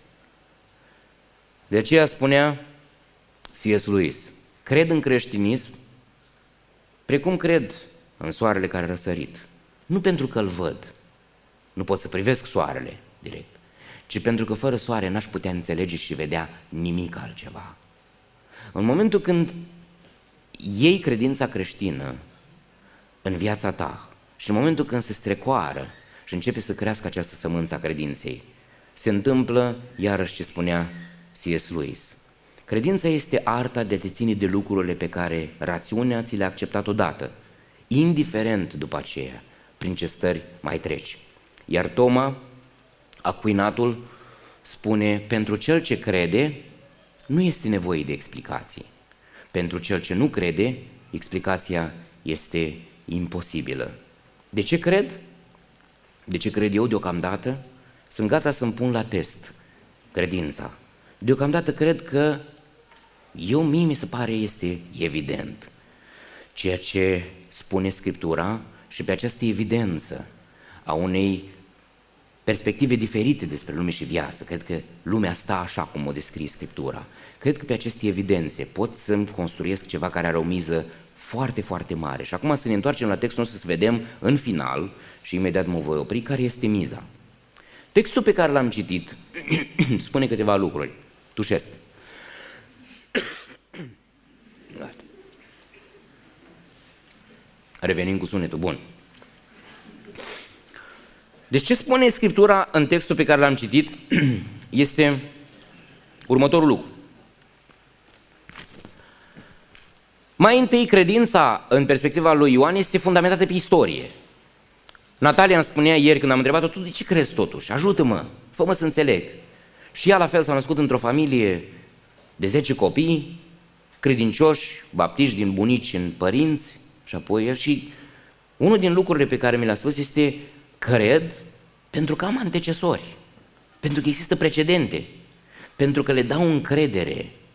De aceea spunea C S Lewis, cred în creștinism precum cred în soarele care a răsărit. Nu pentru că îl văd, nu pot să privesc soarele direct, ci pentru că fără soare n-aș putea înțelege și vedea nimic altceva. În momentul când iei credința creștină în viața ta și în momentul când se strecoară și începe să crească această sămânță a credinței, se întâmplă iarăși ce spunea C S Lewis. Credința este arta de a te ține de lucrurile pe care rațiunea ți le-a acceptat odată, indiferent după aceea prin ce stări mai treci. Iar Toma, Acuinatul, spune, pentru cel ce crede, nu este nevoie de explicații. Pentru cel ce nu crede, explicația este imposibilă. De ce cred? De ce cred eu deocamdată? Sunt gata să-mi pun la test credința. Deocamdată cred că eu, mie mi se pare, este evident ceea ce spune Scriptura și pe această evidență a unei perspective diferite despre lume și viață. Cred că lumea stă așa cum o descrie Scriptura. Cred că pe aceste evidențe pot să-mi construiesc ceva care are o miză foarte, foarte mare. Și acum să ne întoarcem la textul nostru să vedem în final, și imediat mă voi opri, care este miza. Textul pe care l-am citit spune câteva lucruri. Tușesc. Revenim cu sunetul, bun. Deci ce spune Scriptura în textul pe care l-am citit este următorul lucru. Mai întâi, credința în perspectiva lui Ioan este fundamentată pe istorie. Natalia îmi spunea ieri când am întrebat-o, tu de ce crezi totuși? Ajută-mă, fă-mă să înțeleg. Și ea la fel s-a născut într-o familie de zece copii, credincioși, baptiști din bunici în părinți, și apoi și unul din lucrurile pe care mi le-a spus este, cred pentru că am antecesori, pentru că există precedente, pentru că le dau încredere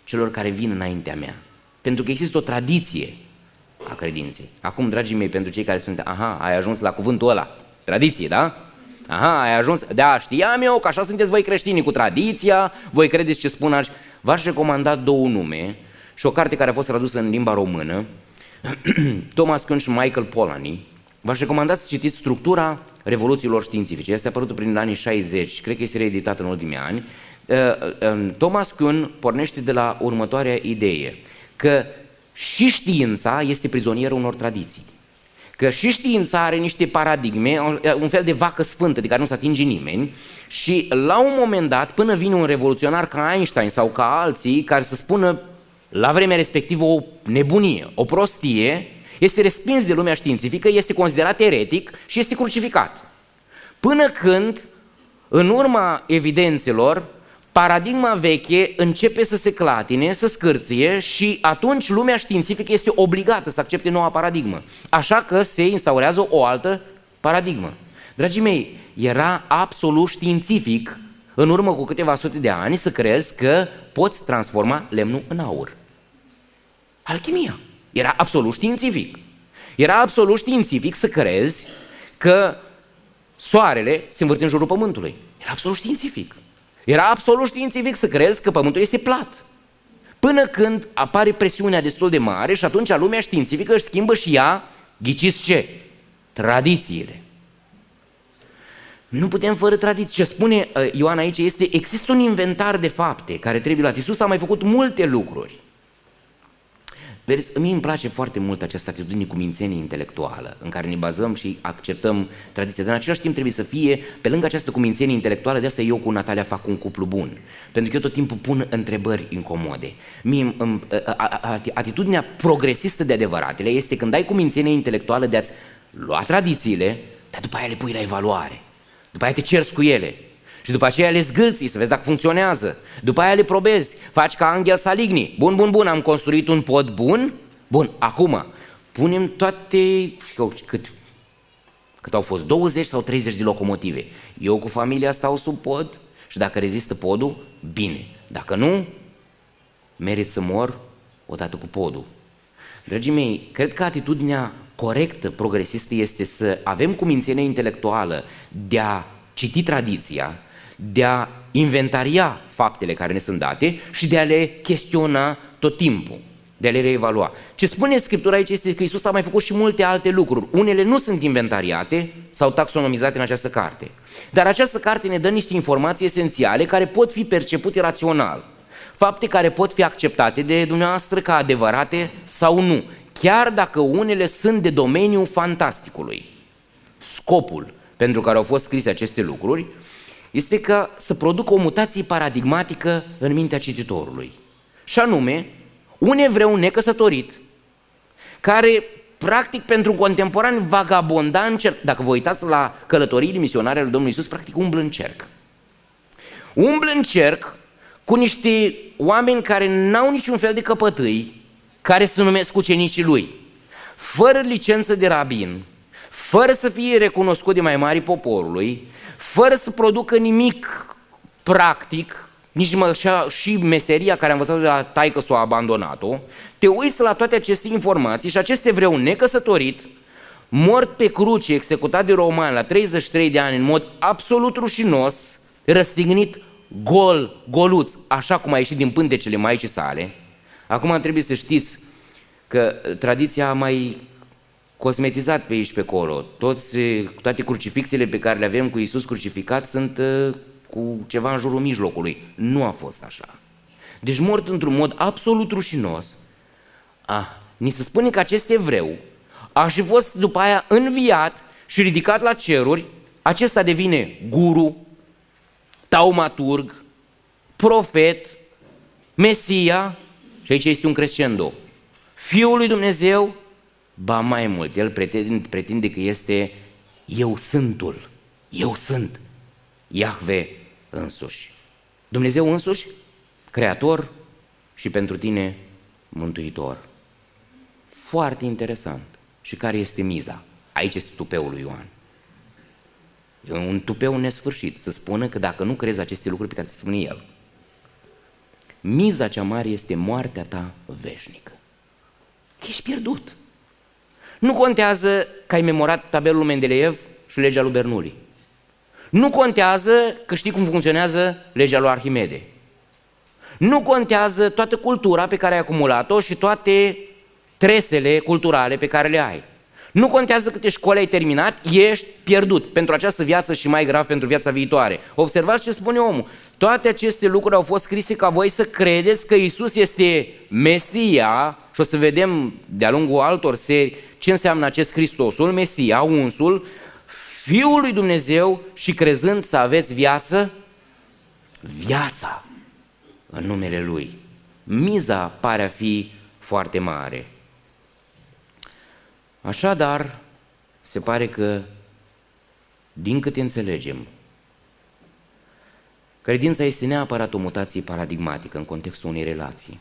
celor care vin înaintea mea. Pentru că există o tradiție a credinței. Acum, dragii mei, pentru cei care spun, aha, ai ajuns la cuvântul ăla, tradiție, da? Aha, ai ajuns, da, știam eu că așa sunteți voi creștinii cu tradiția, voi credeți ce spun aici. V-aș recomanda două nume și o carte care a fost tradusă în limba română, Thomas Kuhn și Michael Polanyi. V-aș recomanda să citiți Structura revoluțiilor științifice. Este apărut prin anii șaizeci, cred că este reeditat în ultimii ani. Thomas Kuhn pornește de la următoarea idee, că și știința este prizonieră unor tradiții. Că și știința are niște paradigme, un fel de vacă sfântă de care nu se atinge nimeni și la un moment dat, până vine un revoluționar ca Einstein sau ca alții care să spună la vremea respectivă o nebunie, o prostie, este respins de lumea științifică, este considerat eretic și este crucificat. Până când, în urma evidențelor, paradigma veche începe să se clatine, să scârție și atunci lumea științifică este obligată să accepte noua paradigmă. Așa că se instaurează o altă paradigmă. Dragii mei, era absolut științific în urmă cu câteva sute de ani să crezi că poți transforma lemnul în aur. Alchimia. Era absolut științific. Era absolut științific să crezi că soarele se învârte în jurul pământului. Era absolut științific. Era absolut științific să crezi că pământul este plat. Până când apare presiunea destul de mare și atunci lumea științifică își schimbă și ea, ghiciți ce? Tradițiile. Nu putem fără tradiții. Ce spune Ioan aici este, există un inventar de fapte care trebuie luat. Iisus a mai făcut multe lucruri. Vedeți, mie îmi place foarte mult această atitudine cu mințenie intelectuală, în care ne bazăm și acceptăm tradiția, dar în același timp trebuie să fie, pe lângă această cumințenie intelectuală, de asta eu cu Natalia fac un cuplu bun, pentru că eu tot timpul pun întrebări incomode. Mie, atitudinea progresistă de adevăratele este când ai cumințenie intelectuală de a-ți lua tradițiile, dar după aia le pui la evaluare, după aia te cerți cu ele. Și după aceea le zgâlții să vezi dacă funcționează. După aia le probezi, faci ca Angel Saligny. Bun, bun, bun, am construit un pod bun. Bun, acum punem toate, cât, cât au fost, douăzeci sau treizeci de locomotive. Eu cu familia stau sub pod și dacă rezistă podul, bine. Dacă nu, merit să mor odată cu podul. Dragii mei, cred că atitudinea corectă, progresistă, este să avem cumințenie intelectuală de a citi tradiția, de a inventaria faptele care ne sunt date și de a le chestiona tot timpul, de a le reevalua. Ce spune Scriptura aici este că Iisus a mai făcut și multe alte lucruri. Unele nu sunt inventariate sau taxonomizate în această carte. Dar această carte ne dă niște informații esențiale care pot fi percepute rațional. Fapte care pot fi acceptate de dumneavoastră ca adevărate sau nu, chiar dacă unele sunt de domeniul fantasticului. Scopul pentru care au fost scrise aceste lucruri este ca să producă o mutație paradigmatică în mintea cititorului. Și anume, un evreu necăsătorit, care practic pentru contemporan vagabonda în cerc, dacă vă uitați la călătoriile misionare ale Domnului Iisus, practic umblă în cerc. Umblă în cerc cu niște oameni care n-au niciun fel de căpătâi, care se numesc ucenicii lui, fără licență de rabin, fără să fie recunoscut de mai mari poporului, fără să producă nimic practic, nici măcar și meseria care a învățat de la taică s-o a abandonat-o, te uiți la toate aceste informații și acest evreu necăsătorit, mort pe cruce, executat de romani la treizeci și trei de ani în mod absolut rușinos, răstignit gol, goluț, așa cum a ieșit din pântecele Maicii sale. Acum trebuie să știți că tradiția a mai cosmetizat pe aici pe acolo. Toți, toate crucifixele pe care le avem cu Iisus crucificat sunt uh, cu ceva în jurul mijlocului. Nu a fost așa. Deci mort într-un mod absolut rușinos. Ah, ni se spune că acest evreu a și fost după aia înviat și ridicat la ceruri. Acesta devine guru, taumaturg, profet, Mesia, și aici este un crescendo, Fiul lui Dumnezeu. Ba mai mult, el pretinde, pretinde că este eu sântul, eu sunt Iahve însuși. Dumnezeu însuși, creator și pentru tine mântuitor. Foarte interesant. Și care este miza? Aici este tupeul lui Ioan. E un tupeu nesfârșit să spună că dacă nu crezi aceste lucruri pe care ți spune el, miza cea mare este moartea ta veșnică. Ești pierdut. Nu contează că ai memorat tabelul Mendeleev și legea lui Bernoulli. Nu contează că știi cum funcționează legea lui Arhimede. Nu contează toată cultura pe care ai acumulat-o și toate tresele culturale pe care le ai. Nu contează câte școli ai terminat, ești pierdut pentru această viață și mai grav pentru viața viitoare. Observați ce spune omul. Toate aceste lucruri au fost scrise ca voi să credeți că Iisus este Mesia și o să vedem de-a lungul altor serii ce înseamnă acest Hristosul, Mesia, unsul, Fiul lui Dumnezeu și crezând să aveți viață, viața în numele Lui. Miza pare a fi foarte mare. Așadar, se pare că, din câte înțelegem, credința este neapărat o mutație paradigmatică în contextul unei relații.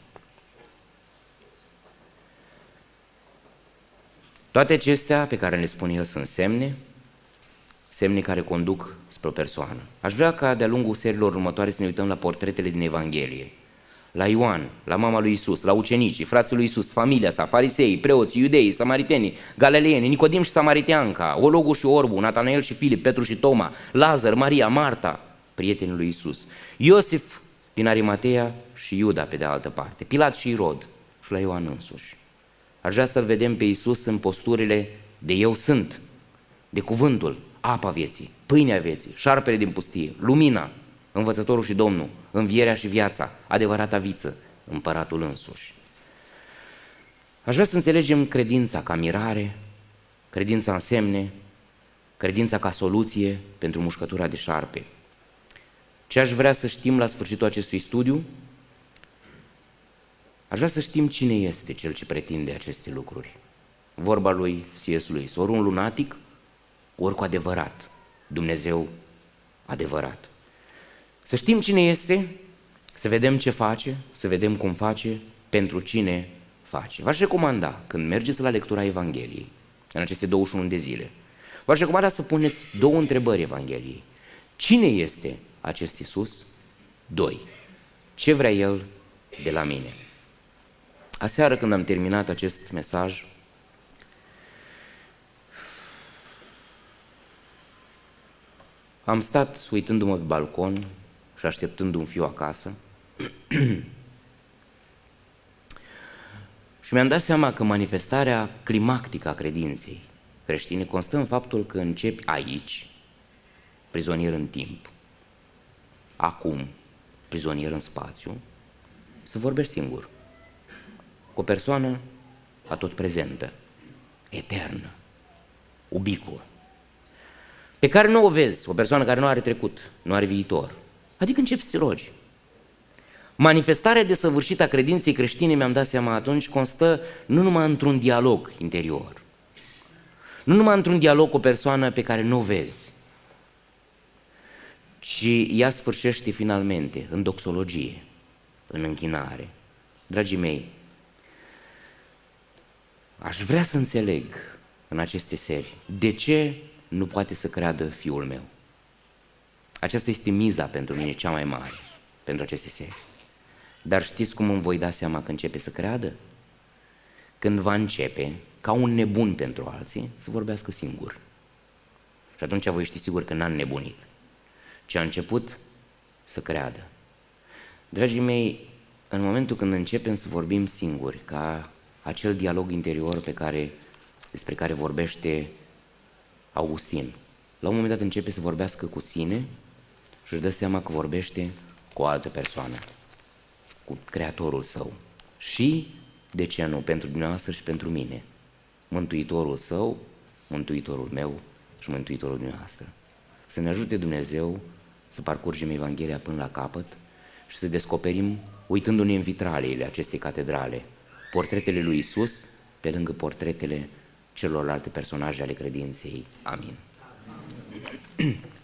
Toate acestea pe care le spune el sunt semne, semne care conduc spre o persoană. Aș vrea ca de-a lungul serilor următoare să ne uităm la portretele din Evanghelie. La Ioan, la mama lui Isus, la ucenicii, frații lui Isus, familia sa, fariseii, preoții, iudeii, samaritenii, galileieni, Nicodim și samariteanca, Ologu și Orbu, Natanael și Filip, Petru și Toma, Lazar, Maria, Marta, prietenii lui Isus, Iosif din Arimatea și Iuda pe de altă parte, Pilat și Irod și la Ioan însuși. Aș vrea să-L vedem pe Isus în posturile de eu sunt, de cuvântul, apa vieții, pâinea vieții, șarpele din pustie, lumina, învățătorul și Domnul, învierea și viața, adevărata viță, împăratul însuși. Aș vrea să înțelegem credința ca mirare, credința în semne, credința ca soluție pentru mușcătura de șarpe. Ce aș vrea să știm la sfârșitul acestui studiu? Aș vrea să știm cine este cel ce pretinde aceste lucruri. Vorba lui C S Lewis, ori un lunatic, ori cu adevărat, Dumnezeu adevărat. Să știm cine este, să vedem ce face, să vedem cum face, pentru cine face. V-aș recomanda, când mergeți la lectura Evangheliei, în aceste douăzeci și unu de zile, v-aș recomanda să puneți două întrebări Evangheliei. Cine este acest Iisus? Doi. Ce vrea El de la mine? Aseară, când am terminat acest mesaj, am stat uitându-mă pe balcon și așteptând un fiu acasă și mi-am dat seama că manifestarea climactică a credinței creștine constă în faptul că începi aici, prizonier în timp, acum, prizonier în spațiu, să vorbești singur, cu o persoană atot prezentă, eternă, ubicuă, pe care nu o vezi, o persoană care nu are trecut, nu are viitor. Adică începi să te rogi. Manifestarea desăvârșită a credinței creștine, mi-am dat seama atunci, constă nu numai într-un dialog interior, nu numai într-un dialog cu o persoană pe care nu o vezi, ci ea sfârșește finalmente în doxologie, în închinare. Dragii mei, aș vrea să înțeleg în aceste seri de ce nu poate să creadă fiul meu. Aceasta este miza pentru mine cea mai mare, pentru aceste seri. Dar știți cum îmi voi da seama că începe să creadă? Când va începe, ca un nebun pentru alții, să vorbească singur. Și atunci voi ști sigur că n-am nebunit, ci a început să creadă. Dragii mei, în momentul când începem să vorbim singuri, ca acel dialog interior pe care, despre care vorbește Augustin, la un moment dat începe să vorbească cu sine și își dă seama că vorbește cu o altă persoană, cu Creatorul său. Și, de ce nu, pentru dumneavoastră și pentru mine, Mântuitorul său, Mântuitorul meu și Mântuitorul dumneavoastră. Să ne ajute Dumnezeu să parcurgem Evanghelia până la capăt și să descoperim, uitându-ne în vitraliile acestei catedrale, portretele lui Isus pe lângă portretele celorlalte personaje ale credinței. Amin. Amin.